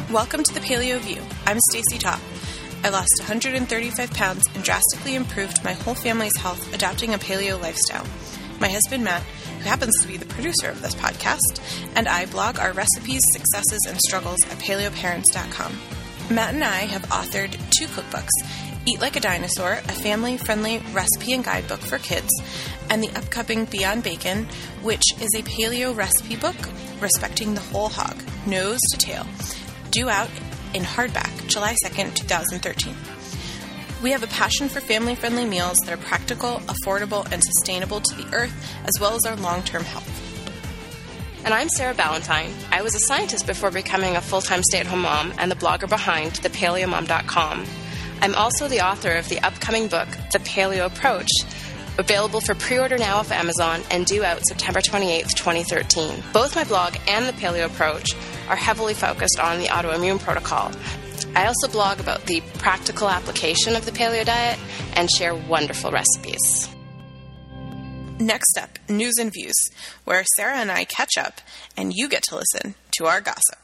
Welcome to the Paleo View. I'm Stacey Topp. I lost 135 pounds and drastically improved my whole family's health adopting a paleo lifestyle. My husband Matt, who happens to be the producer of this podcast, and I blog our recipes, successes, and struggles at paleoparents.com. Matt and I have authored 2 cookbooks, Eat Like a Dinosaur, a family-friendly recipe and guidebook for kids, and the upcoming Beyond Bacon, which is a paleo recipe book respecting the whole hog, nose to tail, due out in hardback July 2nd, 2013. We have a passion for family-friendly meals that are practical, affordable, and sustainable to the earth, as well as our long-term health. And I'm Sarah Ballantyne. I was a scientist before becoming a full-time stay-at-home mom and the blogger behind thepaleomom.com. I'm also the author of the upcoming book, The Paleo Approach, available for pre-order now off Amazon and due out September 28th, 2013. Both my blog and The Paleo Approach are heavily focused on the autoimmune protocol. I also blog about the practical application of the paleo diet and share wonderful recipes. Next up, News and Views, where Sarah and I catch up and you get to listen to our gossip.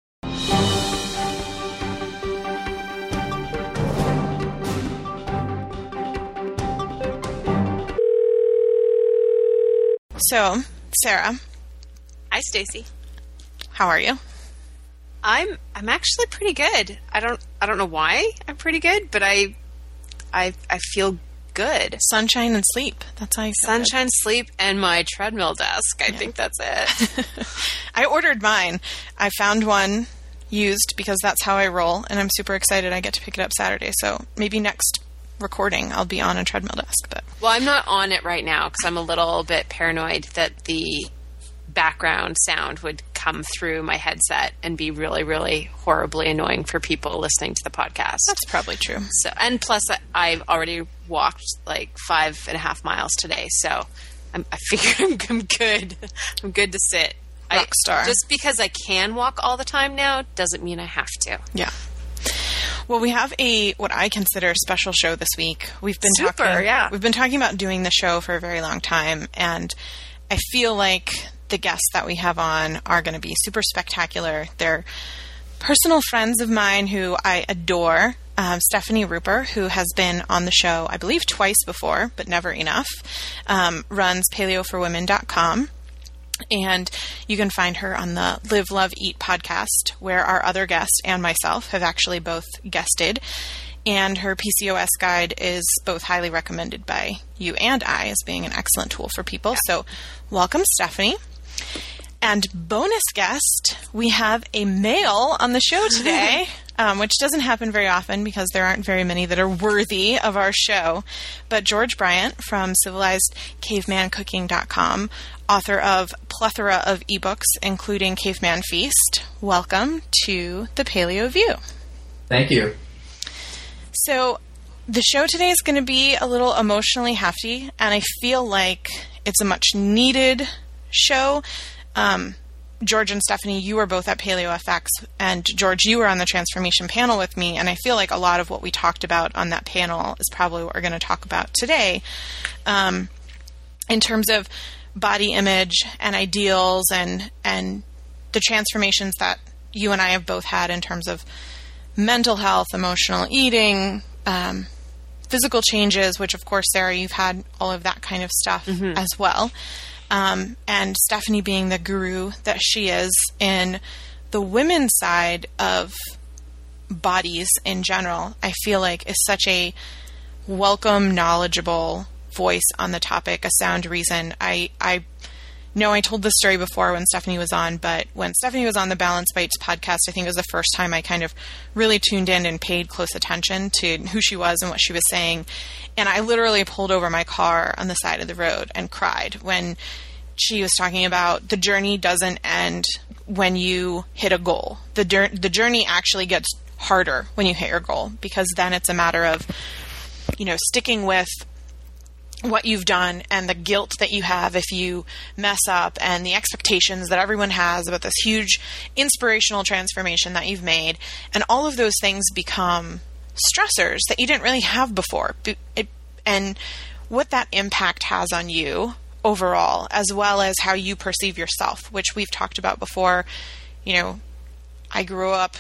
So, Sarah. Hi, Stacey. How are you? I'm actually pretty good. I don't know why I'm pretty good, but I feel good. Sunshine and sleep. That's how you feel. Sunshine, sleep, and my treadmill desk. I think that's it. I ordered mine. I found one used because that's how I roll, and I'm super excited I get to pick it up Saturday. So maybe next recording I'll be on a treadmill desk. But well, I'm not on it right now because I'm a little bit paranoid that the background sound would come through my headset and be really, really horribly annoying for people listening to the podcast. That's probably true. So, and plus, I've already walked like 5.5 miles today, so I figure I'm good. I'm good to sit. Rock star. Just because I can walk all the time now doesn't mean I have to. Yeah. Well, we have what I consider a special show this week. We've been talking about doing the show for a very long time, and I feel like the guests that we have on are going to be super spectacular. They're personal friends of mine who I adore. Stephanie Ruper, who has been on the show, I believe, twice before, but never enough, runs paleoforwomen.com. And you can find her on the Live, Love, Eat podcast, where our other guest and myself have actually both guested. And her PCOS guide is both highly recommended by you and I as being an excellent tool for people. Yeah. So welcome, Stephanie. And bonus guest, we have a male on the show today, which doesn't happen very often because there aren't very many that are worthy of our show. But George Bryant from CivilizedCavemanCooking.com, author of plethora of ebooks, including Caveman Feast. Welcome to the Paleo View. Thank you. So the show today is going to be a little emotionally hefty, and I feel like it's a much needed show. George and Stephanie, you were both at PaleoFX, and George, you were on the transformation panel with me, and I feel like a lot of what we talked about on that panel is probably what we're going to talk about today, in terms of body image and ideals and the transformations that you and I have both had in terms of mental health, emotional eating, physical changes, which of course, Sarah, you've had all of that kind of stuff as well. And Stephanie being the guru that she is in the women's side of bodies in general, I feel like is such a welcome, knowledgeable voice on the topic, a sound reason. I know I told this story before when Stephanie was on, but when Stephanie was on the Balance Bites podcast, I think it was the first time I kind of really tuned in and paid close attention to who she was and what she was saying. And I literally pulled over my car on the side of the road and cried when she was talking about the journey doesn't end when you hit a goal. The journey actually gets harder when you hit your goal, because then it's a matter of, sticking with what you've done and the guilt that you have if you mess up and the expectations that everyone has about this huge inspirational transformation that you've made. And all of those things become stressors that you didn't really have before. And what that impact has on you overall, as well as how you perceive yourself, which we've talked about before. I grew up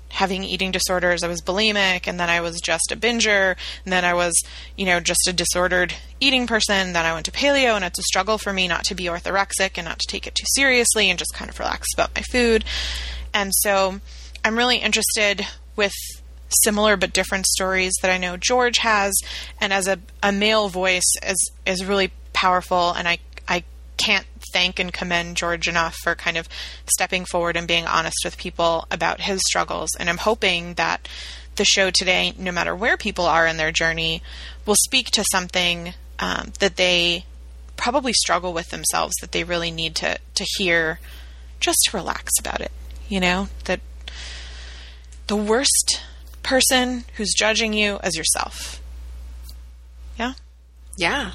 having eating disorders. I was bulimic, and then I was just a binger, and then I was, just a disordered eating person. Then I went to paleo, and it's a struggle for me not to be orthorexic and not to take it too seriously and just kind of relax about my food. And so I'm really interested with similar but different stories that I know George has, and as a male voice is really powerful, and I can't thank and commend George enough for kind of stepping forward and being honest with people about his struggles. And I'm hoping that the show today, no matter where people are in their journey, will speak to something that they probably struggle with themselves, that they really need to hear just to relax about it. That the worst person who's judging you is yourself. Yeah? Yeah.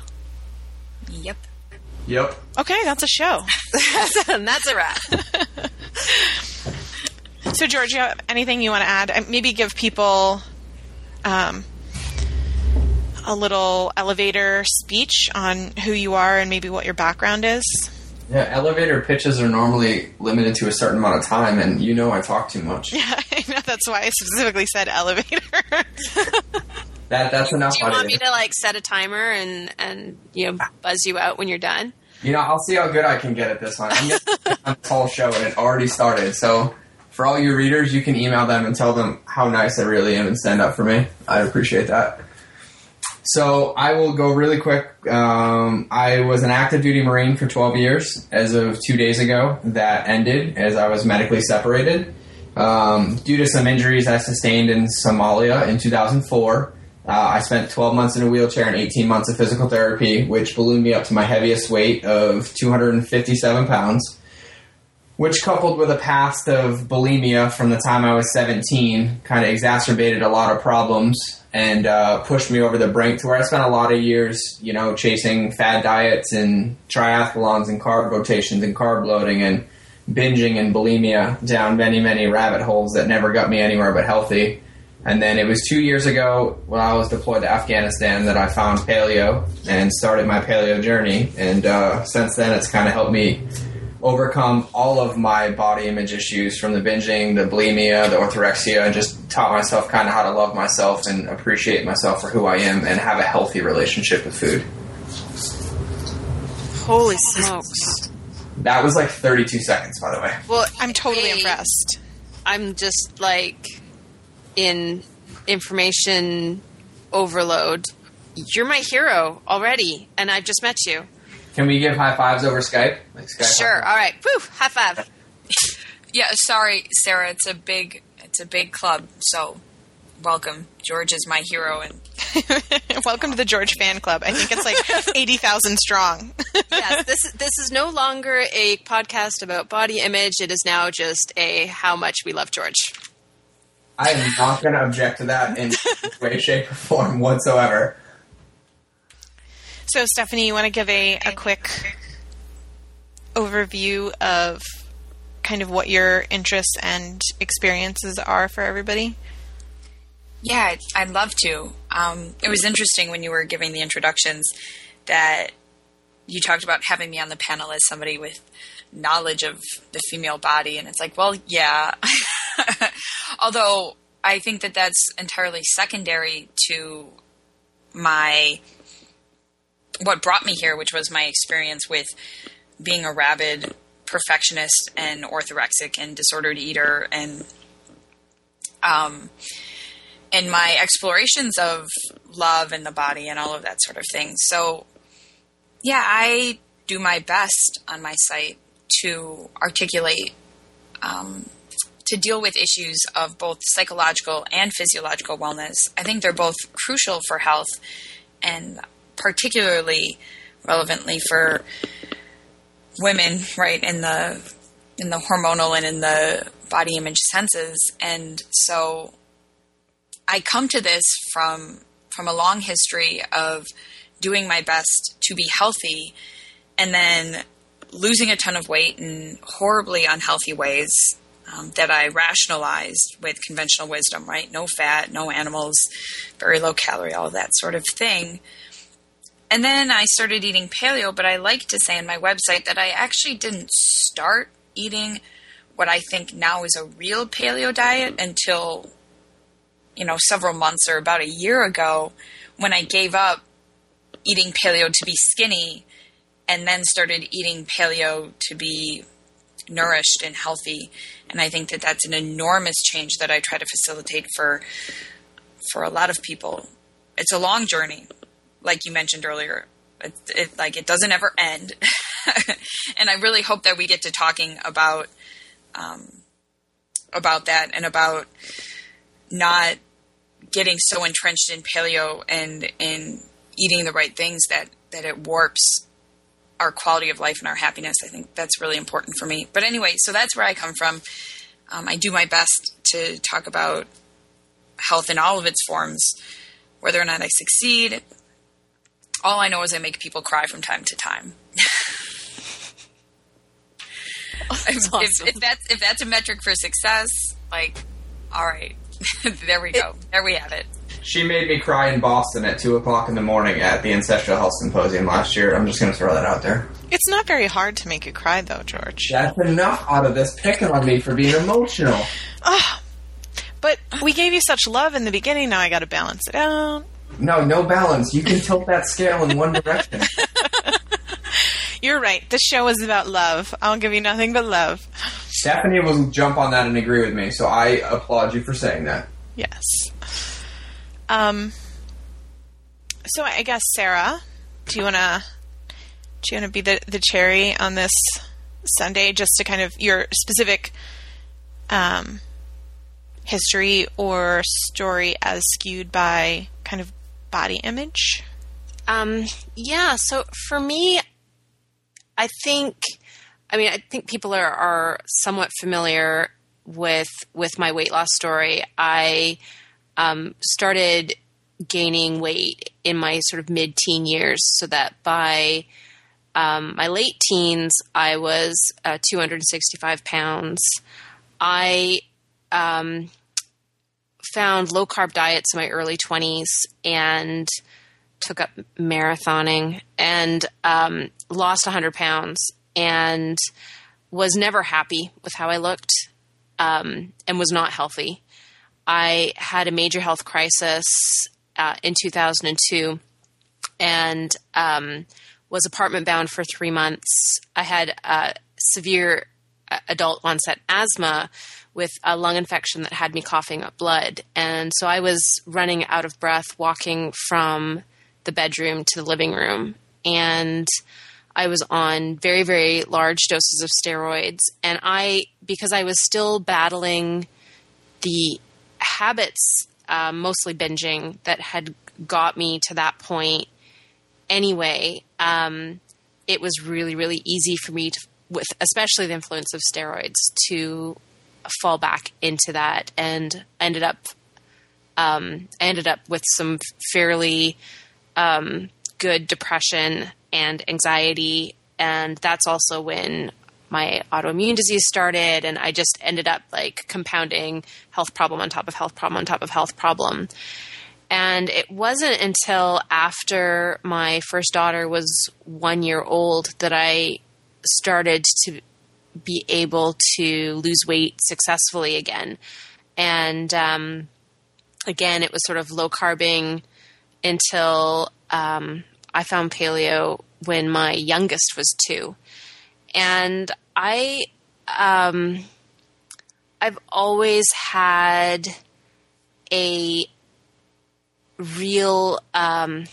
Yep. Okay, that's a show. That's a wrap. So, George, you have anything you want to add? Maybe give people a little elevator speech on who you are and maybe what your background is. Yeah, elevator pitches are normally limited to a certain amount of time, and I talk too much. Yeah, I know. That's why I specifically said elevator. That's enough. Do you want me to set a timer and buzz you out when you're done? I'll see how good I can get at this one. I'm getting on this whole show, and it already started. So for all your readers, you can email them and tell them how nice I really am and stand up for me. I appreciate that. So I will go really quick. I was an active duty Marine for 12 years. As of 2 days ago, that ended as I was medically separated. Due to some injuries I sustained in Somalia in 2004, I spent 12 months in a wheelchair and 18 months of physical therapy, which ballooned me up to my heaviest weight of 257 pounds, which, coupled with a past of bulimia from the time I was 17, kind of exacerbated a lot of problems and pushed me over the brink to where I spent a lot of years, chasing fad diets and triathlons and carb rotations and carb loading and binging and bulimia down many, many rabbit holes that never got me anywhere but healthy. And then it was 2 years ago when I was deployed to Afghanistan that I found paleo and started my paleo journey. And since then, it's kind of helped me overcome all of my body image issues, from the binging, the bulimia, the orthorexia, and just taught myself kind of how to love myself and appreciate myself for who I am and have a healthy relationship with food. Holy smokes. That was 32 seconds, by the way. Well, I'm totally impressed. I'm just in information overload. You're my hero already, and I've just met you. Can we give high fives over Skype? Skype sure. All right. Woo! High five. Yeah. Sorry, Sarah. It's a big club. So, welcome. George is my hero, and welcome to the George fan club. I think it's 80,000 strong. Yes. This is no longer a podcast about body image. It is now just a how much we love George. I am not going to object to that in any way, shape, or form whatsoever. So, Stephanie, you want to give a quick overview of kind of what your interests and experiences are for everybody? Yeah, I'd love to. It was interesting when you were giving the introductions that you talked about having me on the panel as somebody with knowledge of the female body, and it's well, yeah. Although I think that that's entirely secondary to what brought me here, which was my experience with being a rabid perfectionist and orthorexic and disordered eater, and my explorations of love and the body and all of that sort of thing. So, yeah, I do my best on my site to articulate, to deal with issues of both psychological and physiological wellness. I think they're both crucial for health, and particularly relevantly for women, right, in the hormonal and in the body image senses. And so I come to this from a long history of doing my best to be healthy and then losing a ton of weight in horribly unhealthy ways that I rationalized with conventional wisdom, right? No fat, no animals, very low calorie, all of that sort of thing. And then I started eating paleo, but I like to say on my website that I actually didn't start eating what I think now is a real paleo diet until, several months or about a year ago, when I gave up eating paleo to be skinny and then started eating paleo to be nourished and healthy. And I think that that's an enormous change that I try to facilitate for a lot of people. It's a long journey, like you mentioned earlier. It doesn't ever end. And I really hope that we get to talking about that and about not getting so entrenched in paleo and in eating the right things that it warps our quality of life and our happiness. I think that's really important for me. But anyway, so that's where I come from. I do my best to talk about health in all of its forms. Whether or not I succeed, all I know is I make people cry from time to time. If that's a metric for success, all right, there we go. There we have it. She made me cry in Boston at 2:00 in the morning at the Ancestral Health Symposium last year. I'm just going to throw that out there. It's not very hard to make you cry, though, George. That's enough out of this picking on me for being emotional. But we gave you such love in the beginning, now I got to balance it out. No balance. You can tilt that scale in one direction. You're right. This show is about love. I'll give you nothing but love. Stephanie will jump on that and agree with me, so I applaud you for saying that. Yes. So I guess, Sarah, do you want to be the cherry on this Sunday, just to kind of your specific history or story as skewed by kind of body image? Yeah, so for me, I think people are somewhat familiar with my weight loss story. I started gaining weight in my sort of mid-teen years, so that by my late teens, I was 265 pounds. I found low-carb diets in my early 20s and took up marathoning and lost 100 pounds and was never happy with how I looked and was not healthy. I had a major health crisis in 2002 and was apartment bound for 3 months. I had severe adult onset asthma with a lung infection that had me coughing up blood. And so I was running out of breath walking from the bedroom to the living room. And I was on very, very large doses of steroids. And because I was still battling the habits, mostly binging, that had got me to that point anyway, it was really, really easy for me with especially the influence of steroids, to fall back into that, and ended up with some fairly good depression and anxiety. And that's also when my autoimmune disease started, and I just ended up compounding health problem on top of health problem on top of health problem. And it wasn't until after my first daughter was 1 year old that I started to be able to lose weight successfully again. And again, it was sort of low carbing until I found paleo when my youngest was 2. And I've always had a real, I've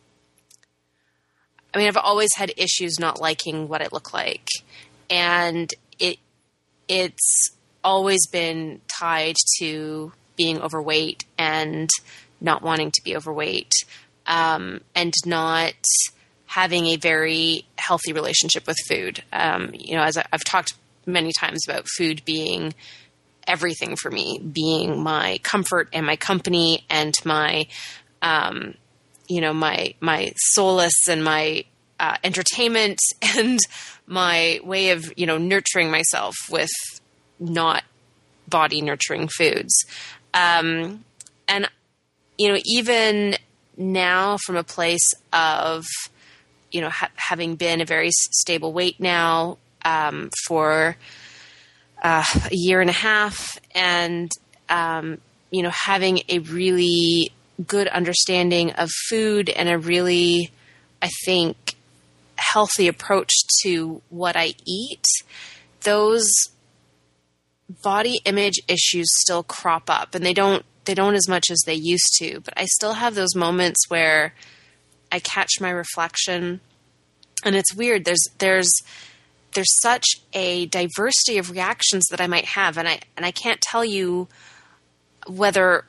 always had issues not liking what I look like. And it's always been tied to being overweight and not wanting to be overweight, and not having a very healthy relationship with food. As I've talked many times about food being everything for me, being my comfort and my company and my, my solace and my entertainment and my way of, nurturing myself with not body nurturing foods. And, even now from a place of, having been a very stable weight now, for a year and a half, and, having a really good understanding of food and a really, I think, healthy approach to what I eat, those body image issues still crop up, and they don't as much as they used to, but I still have those moments where I catch my reflection, and it's weird. There's such a diversity of reactions that I might have, and I can't tell you whether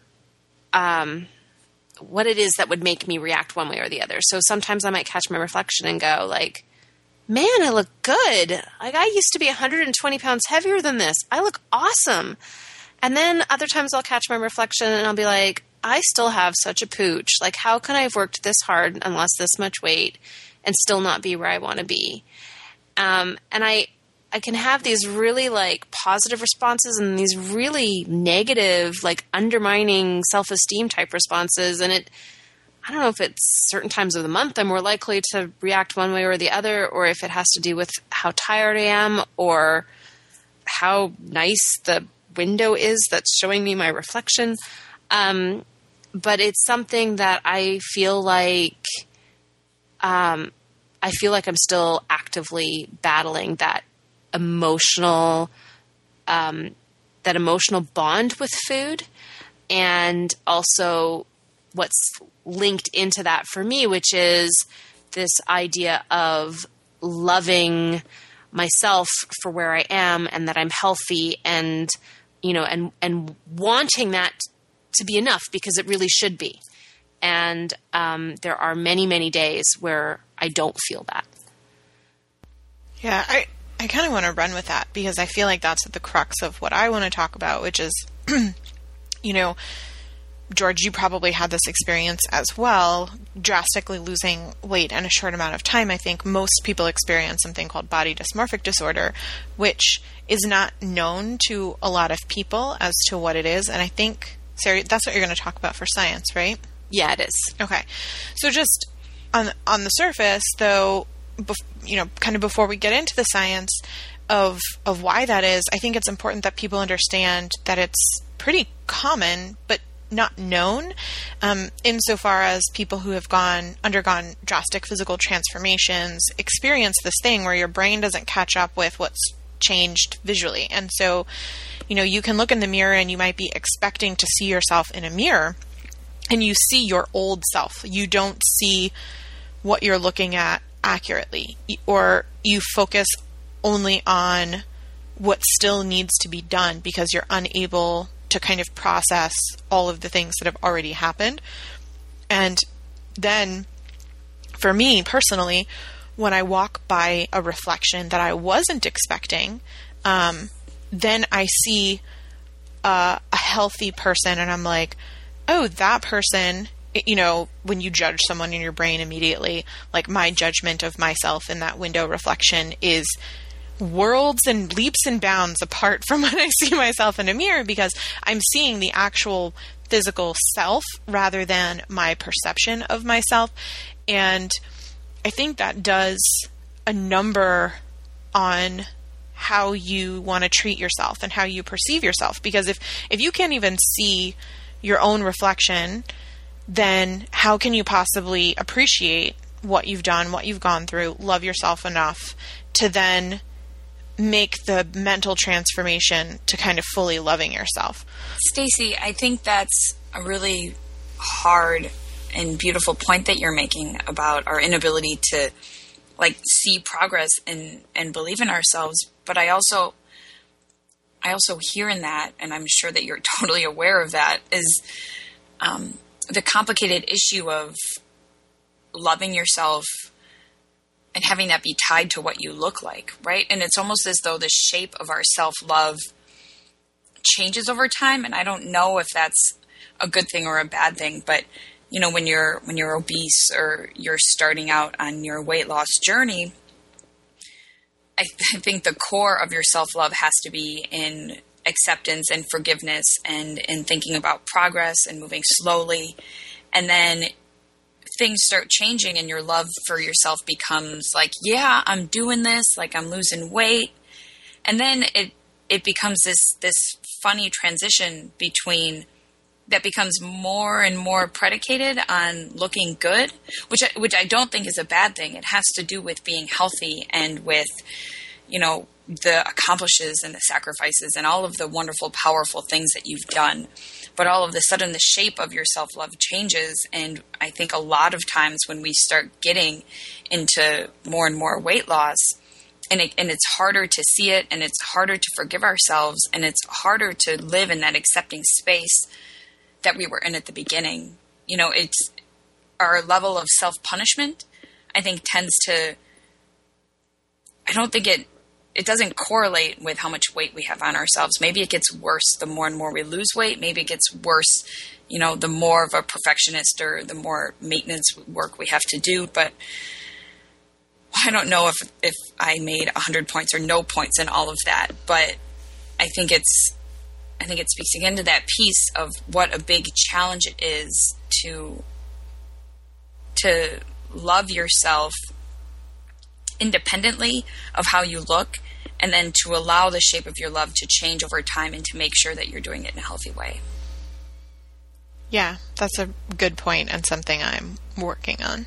what it is that would make me react one way or the other. So sometimes I might catch my reflection and go like, man, I look good. Like, I used to be 120 pounds heavier than this. I look awesome. And then other times I'll catch my reflection and I'll be like, I still have such a pooch. Like, how can I have worked this hard and lost this much weight and still not be where I want to be? And I can have these really like positive responses and these really negative, like undermining self-esteem type responses. And I don't know if it's certain times of the month I'm more likely to react one way or the other, or if it has to do with how tired I am or how nice the window is that's showing me my reflection. But it's something that I feel like I'm still actively battling that emotional bond with food, and also what's linked into that for me, which is this idea of loving myself for where I am and that I'm healthy, and and wanting that to be enough, because it really should be. And there are many, many days where I don't feel that. Yeah, I kind of want to run with that, because I feel like that's at the crux of what I want to talk about, which is, George, you probably had this experience as well, drastically losing weight in a short amount of time. I think most people experience something called body dysmorphic disorder, which is not known to a lot of people as to what it is. And I think, Sarah, that's what you're going to talk about for science, right? Yeah, it is. Okay. So just on the surface, though, kind of before we get into the science of why that is, I think it's important that people understand that it's pretty common, but not known, insofar as people who have undergone drastic physical transformations experience this thing where your brain doesn't catch up with what's changed visually. And so, you can look in the mirror and you might be expecting to see yourself in a mirror, and you see your old self. You don't see what you're looking at accurately, or you focus only on what still needs to be done because you're unable to kind of process all of the things that have already happened. And then for me personally, when I walk by a reflection that I wasn't expecting, then I see a healthy person, and I'm like, oh, that person, when you judge someone in your brain immediately, like my judgment of myself in that window reflection is worlds and leaps and bounds apart from when I see myself in a mirror, because I'm seeing the actual physical self rather than my perception of myself. And I think that does a number on how you want to treat yourself and how you perceive yourself. Because if you can't even see your own reflection, then how can you possibly appreciate what you've done, what you've gone through, love yourself enough to then make the mental transformation to kind of fully loving yourself? Stacey, I think that's a really hard and beautiful point that you're making about our inability to see progress and believe in ourselves. But I also hear in that, and I'm sure that you're totally aware of that, is the complicated issue of loving yourself and having that be tied to what you look like, right? And it's almost as though the shape of our self-love changes over time. And I don't know if that's a good thing or a bad thing, but when you're obese or you're starting out on your weight loss journey, I think the core of your self-love has to be in acceptance and forgiveness and in thinking about progress and moving slowly. And then things start changing and your love for yourself becomes like, yeah, I'm doing this, like I'm losing weight. And then it becomes this funny transition between that becomes more and more predicated on looking good, which I don't think is a bad thing. It has to do with being healthy and with, you know, the accomplishes and the sacrifices and all of the wonderful, powerful things that you've done. But all of a sudden, the shape of your self-love changes. And I think a lot of times when we start getting into more and more weight loss, and it's harder to see it, and it's harder to forgive ourselves, and it's harder to live in that accepting space that we were in at the beginning. You know, it's our level of self-punishment, I think, tends to, I don't think it doesn't correlate with how much weight we have on ourselves. Maybe it gets worse the more and more we lose weight. Maybe it gets worse, you know, the more of a perfectionist or the more maintenance work we have to do. But I don't know if I made 100 points or no points in all of that. But I think it speaks again to that piece of what a big challenge it is to love yourself independently of how you look, and then to allow the shape of your love to change over time and to make sure that you're doing it in a healthy way. Yeah, that's a good point and something I'm working on.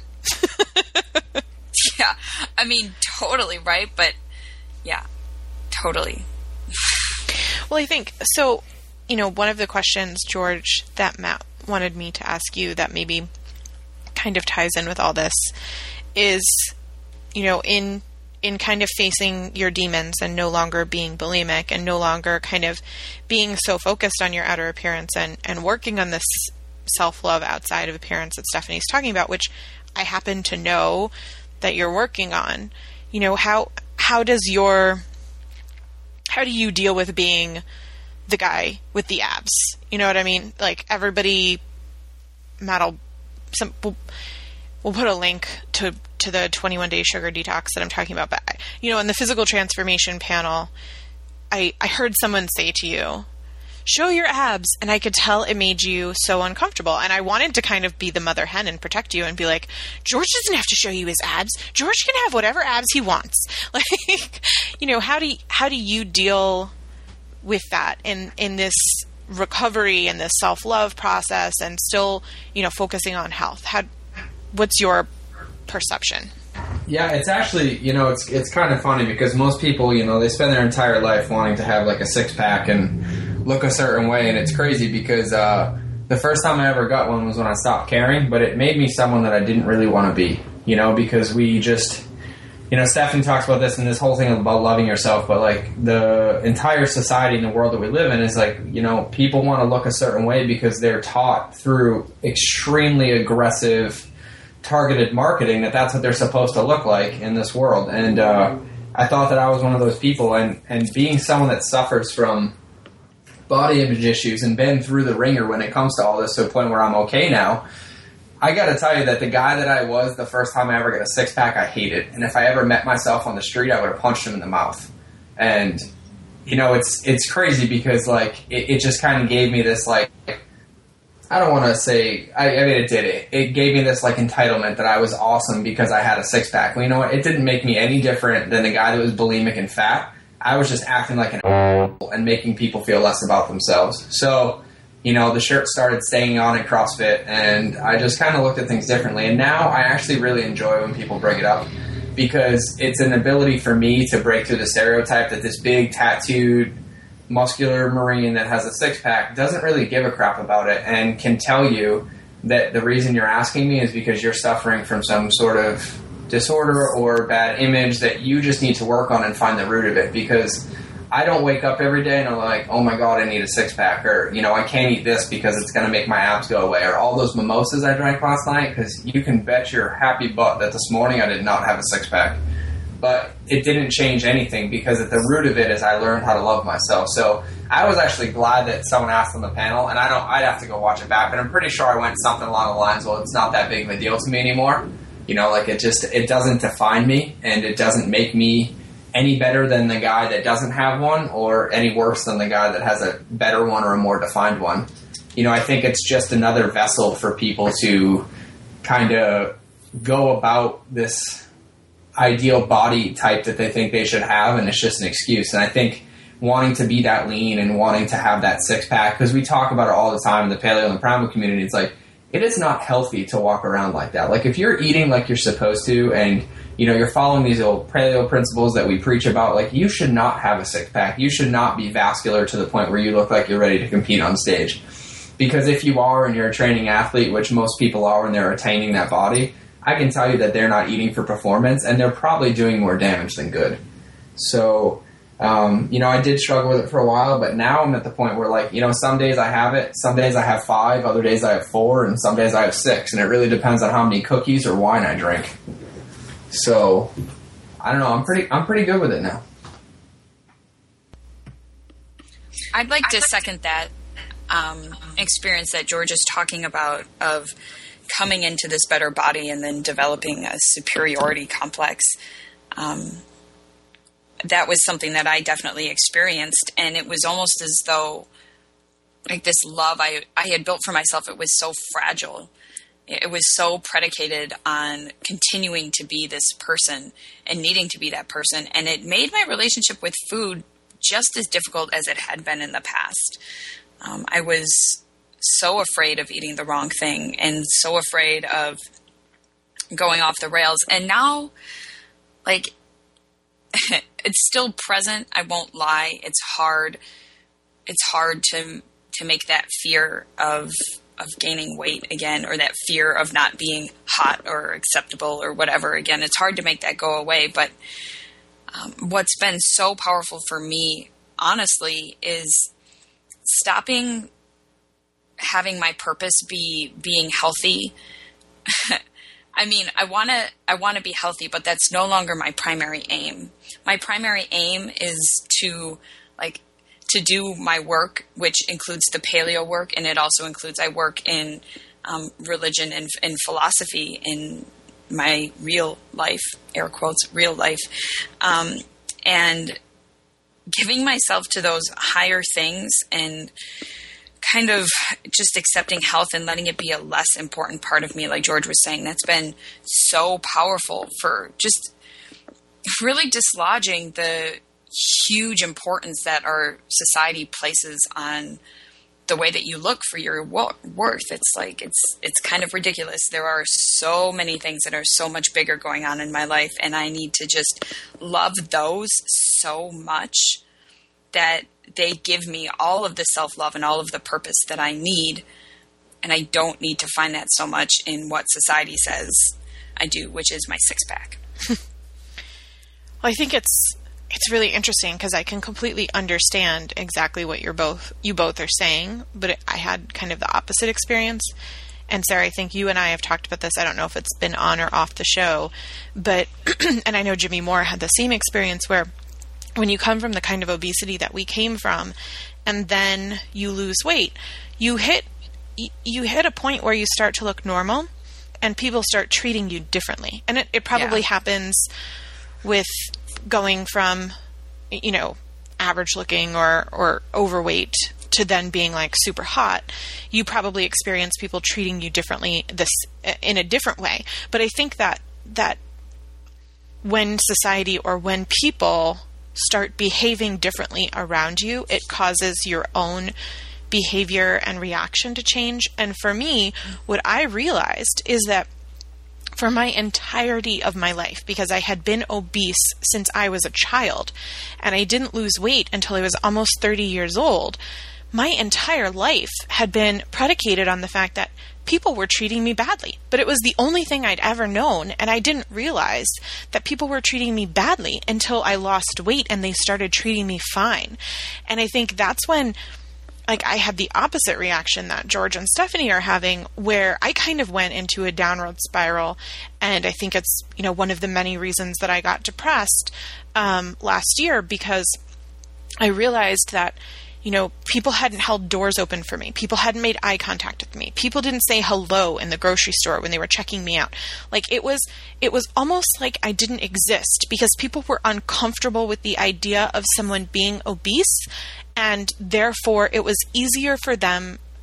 Yeah, I mean, totally, right? But yeah, totally. Well, I think, so, you know, one of the questions, George, that Matt wanted me to ask you that maybe kind of ties in with all this is, you know, in kind of facing your demons and no longer being bulimic and no longer kind of being so focused on your outer appearance and working on this self-love outside of appearance that Stephanie's talking about, which I happen to know that you're working on. You know, how do you deal with being the guy with the abs? You know what I mean? Like, everybody, Matt, we'll put a link to the 21-day sugar detox that I'm talking about. But, you know, in the physical transformation panel, I heard someone say to you, show your abs. And I could tell it made you so uncomfortable. And I wanted to kind of be the mother hen and protect you and be like, George doesn't have to show you his abs. George can have whatever abs he wants. Like, you know, how do you deal with that in this recovery and this self-love process and still, you know, focusing on health? What's your perception? Yeah, it's actually, you know, it's kind of funny because most people, you know, they spend their entire life wanting to have like a six-pack and look a certain way, and it's crazy because the first time I ever got one was when I stopped caring, but it made me someone that I didn't really want to be, you know, because we just, you know, Stephanie talks about this and this whole thing about loving yourself, but like the entire society and the world that we live in is like, you know, people want to look a certain way because they're taught through extremely aggressive targeted marketing that that's what they're supposed to look like in this world. And I thought that I was one of those people, and being someone that suffers from body image issues and been through the ringer when it comes to all this to a point where I'm okay now, I got to tell you that the guy that I was the first time I ever got a six-pack, I hated. And if I ever met myself on the street, I would have punched him in the mouth. And, you know, it's crazy because, like, it just kind of gave me this, like, I don't want to say, I mean, it did. It gave me this, like, entitlement that I was awesome because I had a six-pack. Well, you know what? It didn't make me any different than the guy that was bulimic and fat. I was just acting like an asshole and making people feel less about themselves. So, you know, the shirt started staying on in CrossFit, and I just kind of looked at things differently. And now I actually really enjoy when people bring it up because it's an ability for me to break through the stereotype that this big, tattooed, muscular Marine that has a six-pack doesn't really give a crap about it and can tell you that the reason you're asking me is because you're suffering from some sort of disorder or bad image that you just need to work on and find the root of it. Because I don't wake up every day and I'm like, oh my God, I need a six-pack, or, you know, I can't eat this because it's going to make my abs go away, or all those mimosas I drank last night, because you can bet your happy butt that this morning I did not have a six-pack. But it didn't change anything because at the root of it is I learned how to love myself. So I was actually glad that someone asked on the panel, and I'd have to go watch it back, but I'm pretty sure I went something along the lines, well, it's not that big of a deal to me anymore. You know, like it doesn't define me, and it doesn't make me any better than the guy that doesn't have one, or any worse than the guy that has a better one or a more defined one. You know, I think it's just another vessel for people to kind of go about this ideal body type that they think they should have, and it's just an excuse. And I think wanting to be that lean and wanting to have that six pack, because we talk about it all the time in the paleo and primal community. It's like, it is not healthy to walk around like that. Like, if you're eating like you're supposed to, and you're following these old paleo principles that we preach about, like, you should not have a six pack. You should not be vascular to the point where you look like you're ready to compete on stage. Because if you are, and you're a training athlete, which most people are when they're attaining that body, I can tell you that they're not eating for performance, and they're probably doing more damage than good. So, I did struggle with it for a while, but now I'm at the point where, like, some days I have it, some days I have 5, other days I have 4, and some days I have 6, and it really depends on how many cookies or wine I drink. So, I don't know, I'm pretty good with it now. I'd like to second that experience that George is talking about, of coming into this better body and then developing a superiority complex. That was something that I definitely experienced, and it was almost as though, like, this love I had built for myself, it was so fragile. It was so predicated on continuing to be this person and needing to be that person, and it made my relationship with food just as difficult as it had been in the past. I was so afraid of eating the wrong thing and so afraid of going off the rails, and now, like, it's still present. I won't lie. It's hard. It's hard to make that fear of gaining weight again, or that fear of not being hot or acceptable or whatever again. It's hard to make that go away. But what's been so powerful for me, honestly, is stopping having my purpose be being healthy. I mean, I want to be healthy, but that's no longer my primary aim. My primary aim is to do my work, which includes the paleo work, and it also includes, I work in religion and philosophy in my real life, air quotes, real life, and giving myself to those higher things and kind of just accepting health and letting it be a less important part of me, like George was saying. That's been so powerful for just really dislodging the huge importance that our society places on the way that you look for your worth. It's like, it's kind of ridiculous. There are so many things that are so much bigger going on in my life, and I need to just love those so much that they give me all of the self-love and all of the purpose that I need. And I don't need to find that so much in what society says I do, which is my six-pack. Well, I think it's really interesting, because I can completely understand exactly what you both are saying, but I had kind of the opposite experience. And Sarah, I think you and I have talked about this. I don't know if it's been on or off the show, but and I know Jimmy Moore had the same experience, where when you come from the kind of obesity that we came from, and then you lose weight, you hit a point where you start to look normal, and people start treating you differently. And it probably happens with going from, average looking or overweight to then being like super hot. You probably experience people treating you differently in a different way. But I think that when society or when people start behaving differently around you, it causes your own behavior and reaction to change. And for me, what I realized is that for my entirety of my life, because I had been obese since I was a child, and I didn't lose weight until I was almost 30 years old, my entire life had been predicated on the fact that people were treating me badly. But it was the only thing I'd ever known, and I didn't realize that people were treating me badly until I lost weight and they started treating me fine. And I think that's when I had the opposite reaction that George and Stephanie are having, where I kind of went into a downward spiral. And I think it's, one of the many reasons that I got depressed last year, because I realized that, people hadn't held doors open for me. People hadn't made eye contact with me. People didn't say hello in the grocery store when they were checking me out. It was almost like I didn't exist, because people were uncomfortable with the idea of someone being obese. And therefore, it was easier for them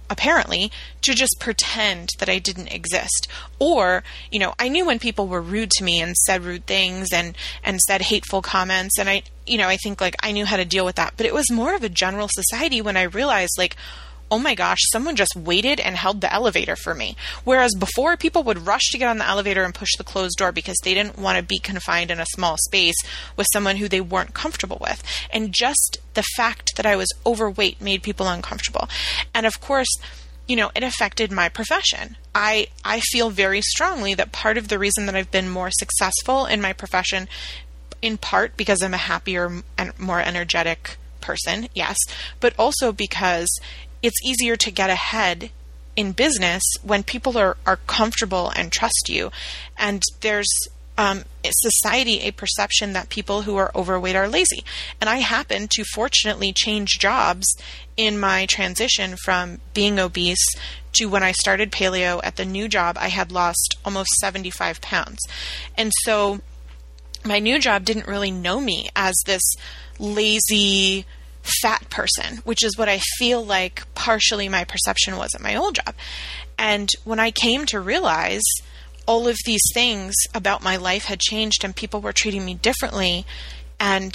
apparently, to just pretend that I didn't exist. Or, I knew when people were rude to me and said rude things and said hateful comments, and I think like I knew how to deal with that. But it was more of a general society when I realized like, oh my gosh, someone just waited and held the elevator for me. Whereas before, people would rush to get on the elevator and push the closed door because they didn't want to be confined in a small space with someone who they weren't comfortable with. And just the fact that I was overweight made people uncomfortable. And of course, it affected my profession. I feel very strongly that part of the reason that I've been more successful in my profession, in part because I'm a happier and more energetic person, yes, but also because it's easier to get ahead in business when people are comfortable and trust you. And there's society a perception that people who are overweight are lazy. And I happened to fortunately change jobs in my transition from being obese to when I started paleo. At the new job, I had lost almost 75 pounds. And so my new job didn't really know me as this lazy, fat person, which is what I feel like partially my perception was at my old job. And when I came to realize all of these things about my life had changed and people were treating me differently, and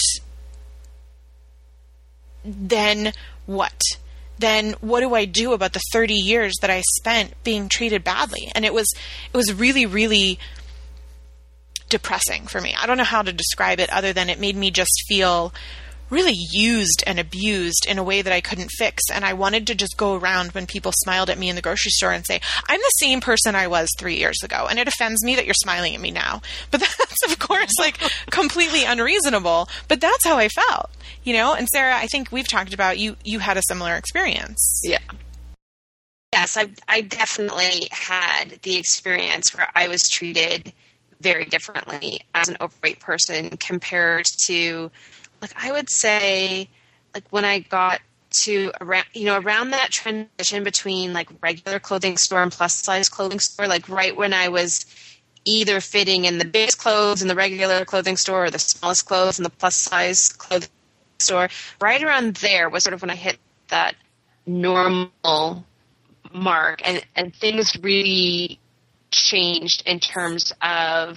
then what? Then what do I do about the 30 years that I spent being treated badly? And it was really, really depressing for me. I don't know how to describe it other than it made me just feel really used and abused in a way that I couldn't fix. And I wanted to just go around when people smiled at me in the grocery store and say, I'm the same person I was 3 years ago. And it offends me that you're smiling at me now. But that's, of course, like completely unreasonable. But that's how I felt, And Sarah, I think we've talked about you had a similar experience. Yeah. Yes, I definitely had the experience where I was treated very differently as an overweight person compared to, like, I would say, like, when I got to around that transition between like regular clothing store and plus size clothing store, like right when I was either fitting in the biggest clothes in the regular clothing store or the smallest clothes in the plus size clothing store, right around there was sort of when I hit that normal mark, and things really changed in terms of,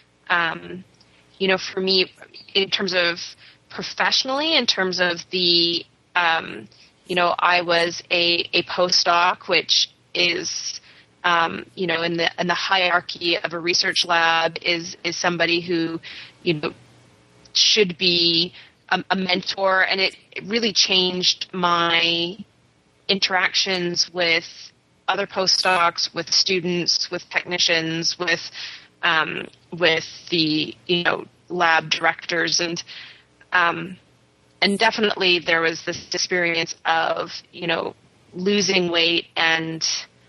for me, in terms of professionally, in terms of the, I was a postdoc, which is, in the hierarchy of a research lab is somebody who, should be a mentor. And it really changed my interactions with other postdocs, with students, with technicians, with the, lab directors, and definitely there was this experience of, losing weight, and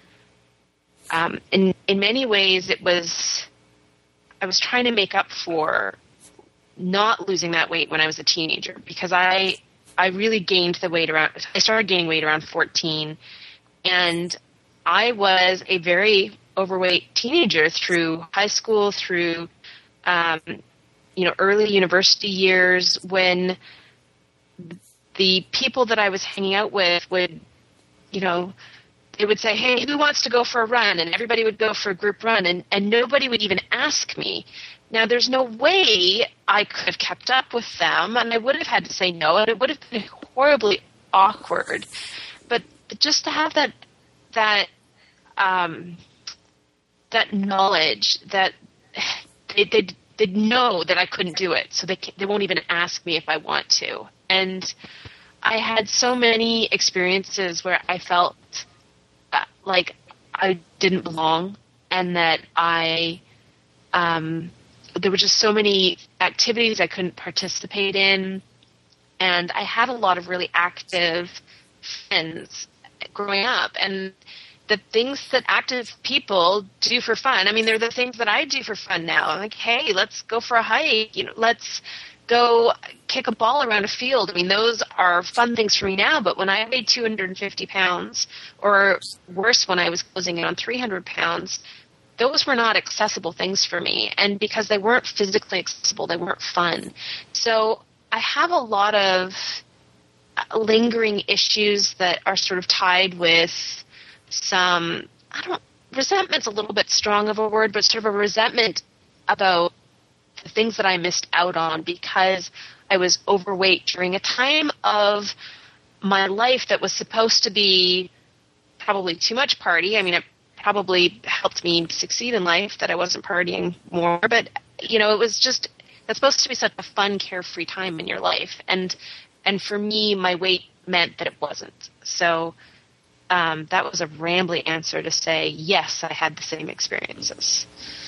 in many ways I was trying to make up for not losing that weight when I was a teenager, because I really gained the weight I started gaining weight around 14, and I was a very overweight teenager through high school, through, early university years, when the people that I was hanging out with would, they would say, hey, who wants to go for a run? And everybody would go for a group run, and nobody would even ask me. Now, there's no way I could have kept up with them, and I would have had to say no, and it would have been horribly awkward. But just to have that knowledge that they know that I couldn't do it, so they won't even ask me if I want to. And I had so many experiences where I felt like I didn't belong, and that there were just so many activities I couldn't participate in, and I had a lot of really active friends growing up, and the things that active people do for fun, I mean, they're the things that I do for fun now. I'm like, hey, let's go for a hike, let's go kick a ball around a field. I mean, those are fun things for me now, but when I weighed 250 pounds, or worse, when I was closing in on 300 pounds, those were not accessible things for me. And because they weren't physically accessible, they weren't fun. So I have a lot of lingering issues that are sort of tied with resentment's a little bit strong of a word, but sort of a resentment about the things that I missed out on because I was overweight during a time of my life that was supposed to be probably too much party. I mean, it probably helped me succeed in life that I wasn't partying more, but it was just, it's supposed to be such a fun, carefree time in your life. And for me, my weight meant that it wasn't. So that was a rambly answer to say, yes, I had the same experiences.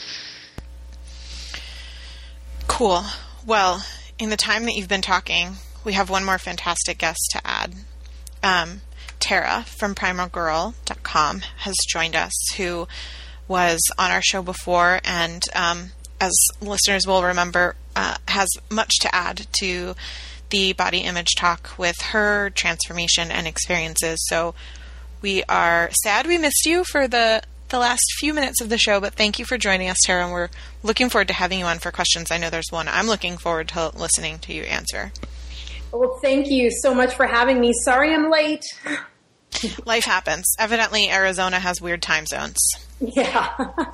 Cool. Well, in the time that you've been talking, we have one more fantastic guest to add. Tara from primalgirl.com has joined us, who was on our show before and, as listeners will remember, has much to add to the body image talk with her transformation and experiences. So we are sad we missed you for the last few minutes of the show, but thank you for joining us, Tara, and we're looking forward to having you on for questions. I know there's one I'm looking forward to listening to you answer. Well, thank you so much for having me. Sorry I'm late. Life happens. Evidently, Arizona has weird time zones. Yeah.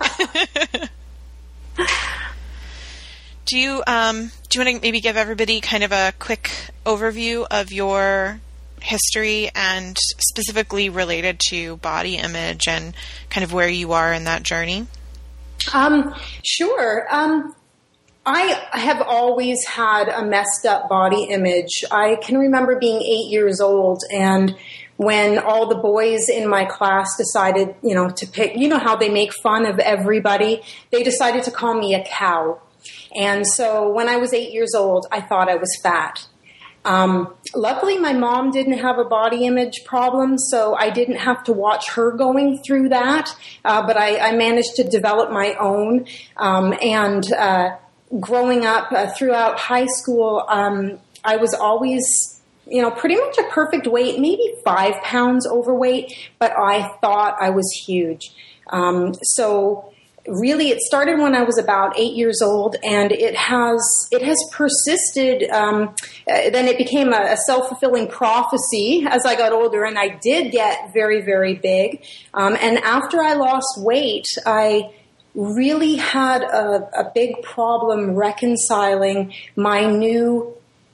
Do you want to maybe give everybody kind of a quick overview of your history and specifically related to body image and kind of where you are in that journey? Sure. I have always had a messed up body image. I can remember being 8 years old, and when all the boys in my class decided, to pick, how they make fun of everybody, they decided to call me a cow. And so when I was 8 years old, I thought I was fat. Luckily, my mom didn't have a body image problem, so I didn't have to watch her going through that. But I managed to develop my own. Growing up throughout high school, I was always, pretty much a perfect weight, maybe 5 pounds overweight, but I thought I was huge. So really, it started when I was about 8 years old, and it has persisted. Then it became a self-fulfilling prophecy as I got older, and I did get very, very big. And after I lost weight, I really had a big problem reconciling my new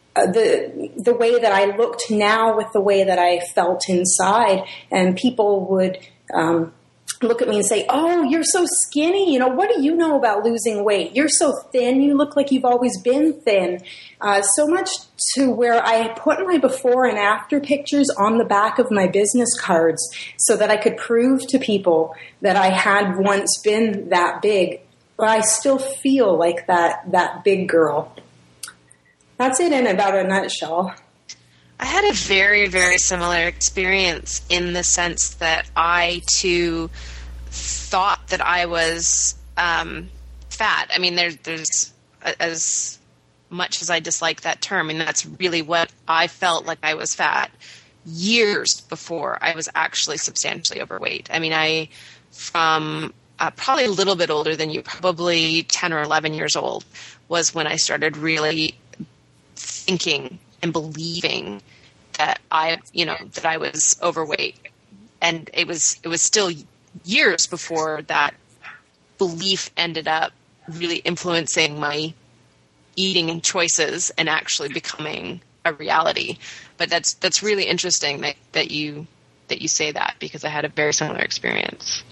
the way that I looked now with the way that I felt inside. And people would look at me and say, "Oh, you're so skinny. What do you know about losing weight? You're so thin. You look like you've always been thin." So much to where I put my before and after pictures on the back of my business cards so that I could prove to people that I had once been that big, but I still feel like that big girl. That's it in about a nutshell. I had a very, very similar experience in the sense that I, too, thought that I was fat. I mean, there's as much as I dislike that term, and that's really what I felt like I was fat years before I was actually substantially overweight. I mean, from probably a little bit older than you, probably 10 or 11 years old, was when I started really thinking and believing that I was overweight. And it was still years before that belief ended up really influencing my eating and choices and actually becoming a reality. But that's really interesting that you say that, because I had a very similar experience.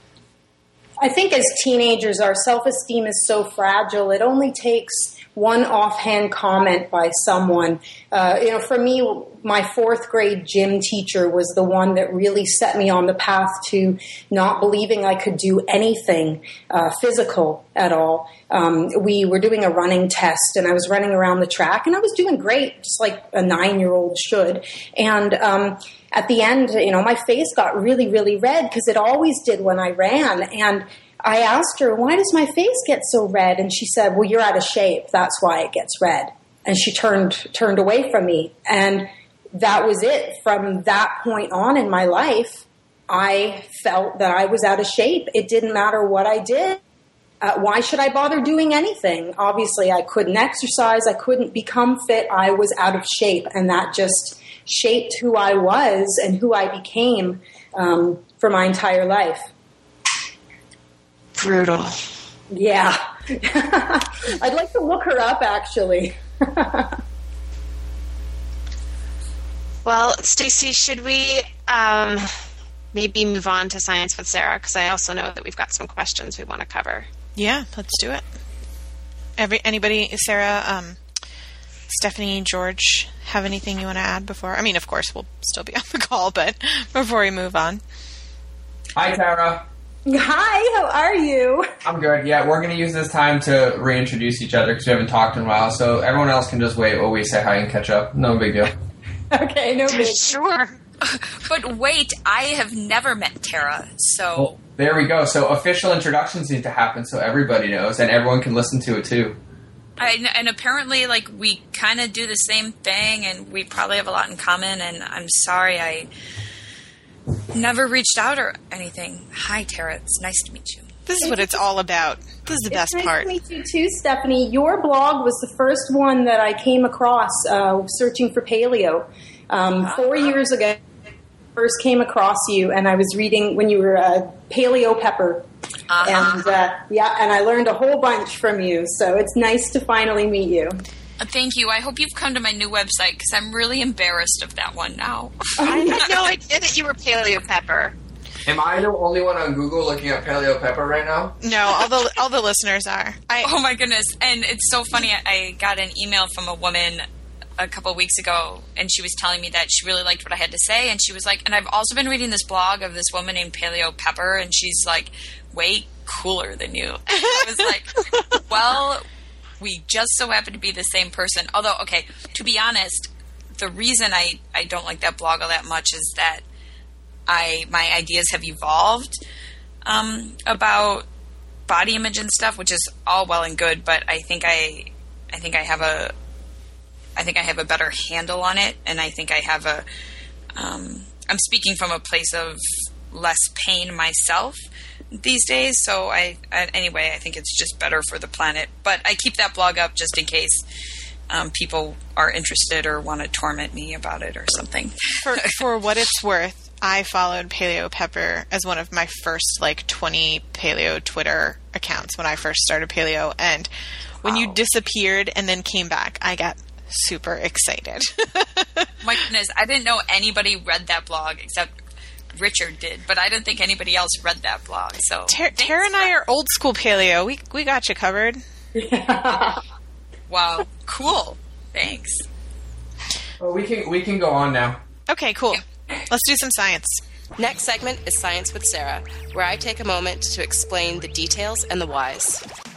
I think as teenagers, our self-esteem is so fragile. It only takes one offhand comment by someone. For me, my 4th grade gym teacher was the one that really set me on the path to not believing I could do anything physical at all. We were doing a running test, and I was running around the track, and I was doing great, just like a 9-year-old should. And at the end, my face got really, really red, because it always did when I ran. And I asked her, "Why does my face get so red?" And she said, "Well, you're out of shape. That's why it gets red." And she turned away from me. And that was it. From that point on in my life, I felt that I was out of shape. It didn't matter what I did. Why should I bother doing anything? Obviously, I couldn't exercise. I couldn't become fit. I was out of shape. And that just shaped who I was and who I became for my entire life. Brutal. Yeah. I'd like to look her up, actually. Well, Stacey, should we maybe move on to Science with Sarah? Because I also know that we've got some questions we want to cover. Yeah, let's do it. Anybody, Sarah, Stephanie, George, have anything you want to add before? I mean, of course, we'll still be on the call, but before we move on. Hi, Tara. Hi, how are you? I'm good. Yeah, we're going to use this time to reintroduce each other because we haven't talked in a while, so everyone else can just wait while we say hi and catch up. No big deal. Okay, no big. Sure. But wait, I have never met Tara, so... Well, there we go. So official introductions need to happen so everybody knows, and everyone can listen to it too. And apparently, like, we kind of do the same thing, and we probably have a lot in common, and I'm sorry I never reached out or anything. Hi, Tara. It's nice to meet you. This is what it's all about. This is the best Nice part. to meet you too, Stephanie. Your blog was the first one that I came across searching for paleo. 4 years ago, I first came across you, and I was reading when you were Paleo Pepper. And and I learned a whole bunch from you, so it's nice to finally meet you. Thank you. I hope you've come to my new website, because I'm really embarrassed of that one now. I had no idea that you were Paleo Pepper. Am I the only one on Google looking up Paleo Pepper right now? No, all the listeners are. Oh my goodness. And it's so funny. I got an email from a woman a couple of weeks ago, and she was telling me that she really liked what I had to say, and she was like, and I've also been reading this blog of this woman named Paleo Pepper, and she's like way cooler than you. I was like, well, we just so happen to be the same person. Although, okay, to be honest, the reason I don't like that blog all that much is that my ideas have evolved about body image and stuff, which is all well and good, but I think I have a better handle on it, and I think I have I'm speaking from a place of less pain myself these days, so anyway, I think it's just better for the planet. But I keep that blog up just in case people are interested or want to torment me about it or something. For what it's worth, I followed Paleo Pepper as one of my first 20 paleo Twitter accounts when I first started paleo, and when you disappeared and then came back, I got super excited. My goodness, I didn't know anybody read that blog except Richard did, but I didn't think anybody else read that blog. So Tara and I are old school paleo. We got you covered. Wow, cool. Thanks. Well, we can go on now. Okay, cool. Let's do some science. Next segment is Science with Sarah, where I take a moment to explain the details and the whys.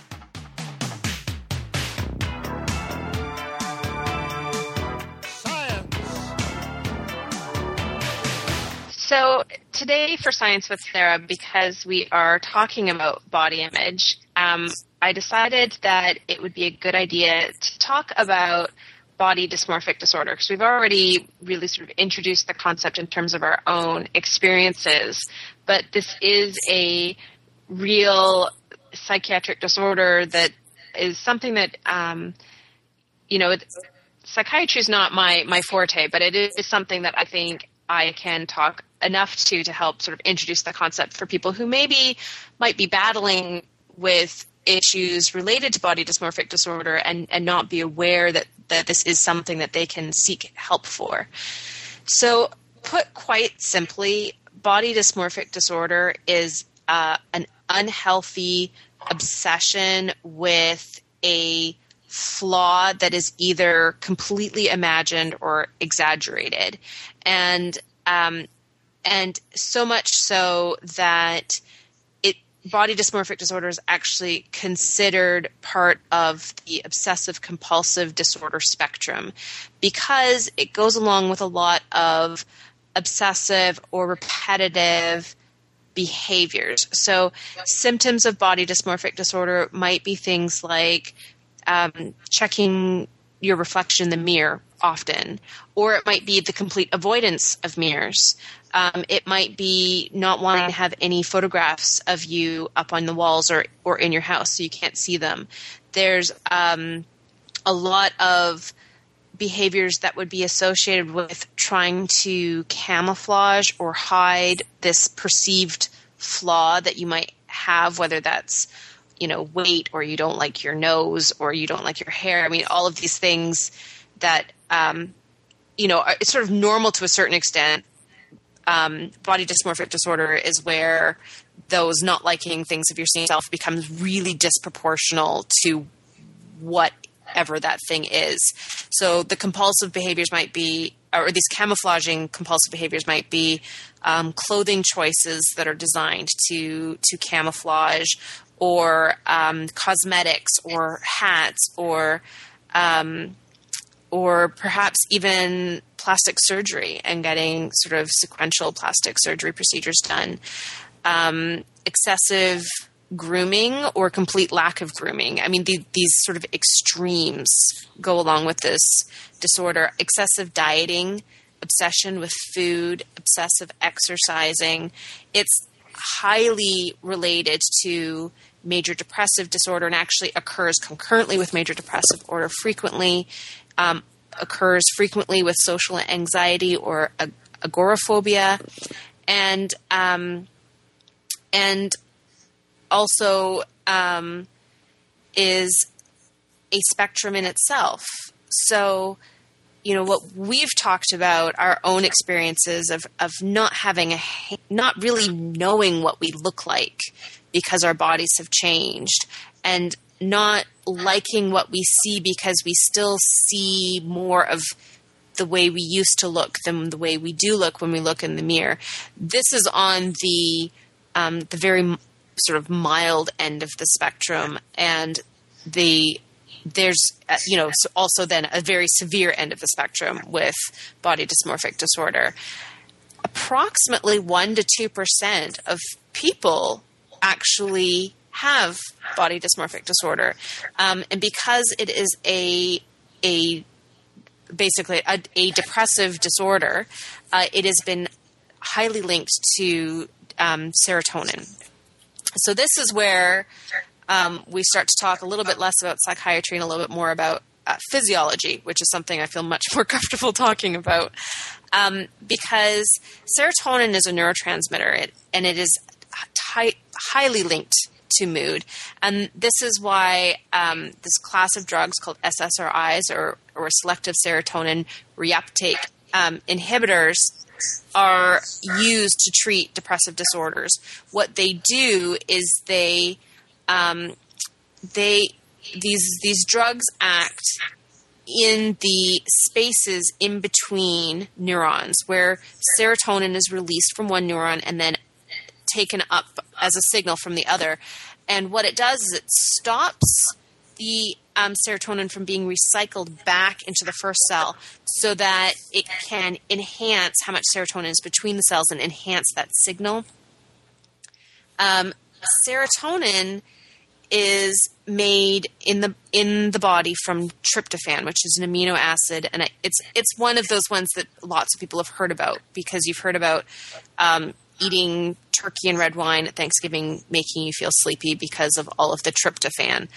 So today for Science with Sarah, because we are talking about body image, I decided that it would be a good idea to talk about body dysmorphic disorder, because we've already really sort of introduced the concept in terms of our own experiences, but this is a real psychiatric disorder that is something that, psychiatry is not my forte, but it is something that I think I can talk enough to help sort of introduce the concept for people who might be battling with issues related to body dysmorphic disorder and not be aware that this is something that they can seek help for. So put quite simply, body dysmorphic disorder is an unhealthy obsession with a flaw that is either completely imagined or exaggerated. And so much so that body dysmorphic disorder is actually considered part of the obsessive compulsive disorder spectrum because it goes along with a lot of obsessive or repetitive behaviors. So symptoms of body dysmorphic disorder might be things like checking your reflection in the mirror often, or it might be the complete avoidance of mirrors. It might be not wanting to have any photographs of you up on the walls or in your house so you can't see them. There's a lot of behaviors that would be associated with trying to camouflage or hide this perceived flaw that you might have, whether that's, weight, or you don't like your nose, or you don't like your hair. I mean, all of these things that, it's sort of normal to a certain extent. Body dysmorphic disorder is where those not liking things of your same self becomes really disproportional to whatever that thing is. So the compulsive behaviors might be, or these camouflaging compulsive behaviors might be clothing choices that are designed to camouflage, or cosmetics, or hats, or perhaps even plastic surgery and getting sort of sequential plastic surgery procedures done. Excessive grooming or complete lack of grooming. I mean, these sort of extremes go along with this disorder. Excessive dieting, obsession with food, obsessive exercising. It's highly related to major depressive disorder, and actually occurs concurrently with major depressive disorder frequently. Occurs frequently with social anxiety or agoraphobia, and also is a spectrum in itself. So, what we've talked about, our own experiences of not really knowing what we look like because our bodies have changed, and not liking what we see because we still see more of the way we used to look than the way we do look when we look in the mirror. This is on the very sort of mild end of the spectrum, and there's also then a very severe end of the spectrum with body dysmorphic disorder. Approximately 1 to 2% of people actually have body dysmorphic disorder, and because it is basically a depressive disorder, it has been highly linked to serotonin. So this is where we start to talk a little bit less about psychiatry and a little bit more about physiology, which is something I feel much more comfortable talking about, because serotonin is a neurotransmitter, and it is highly linked to mood. And this is why this class of drugs called SSRIs, or selective serotonin reuptake inhibitors, are used to treat depressive disorders. What they do is these drugs act in the spaces in between neurons, where serotonin is released from one neuron and then taken up as a signal from the other. And what it does is it stops the serotonin from being recycled back into the first cell, so that it can enhance how much serotonin is between the cells and enhance that signal. Serotonin is made in the body from tryptophan, which is an amino acid, and it's one of those ones that lots of people have heard about, because you've heard about eating turkey and red wine at Thanksgiving making you feel sleepy because of all of the tryptophan.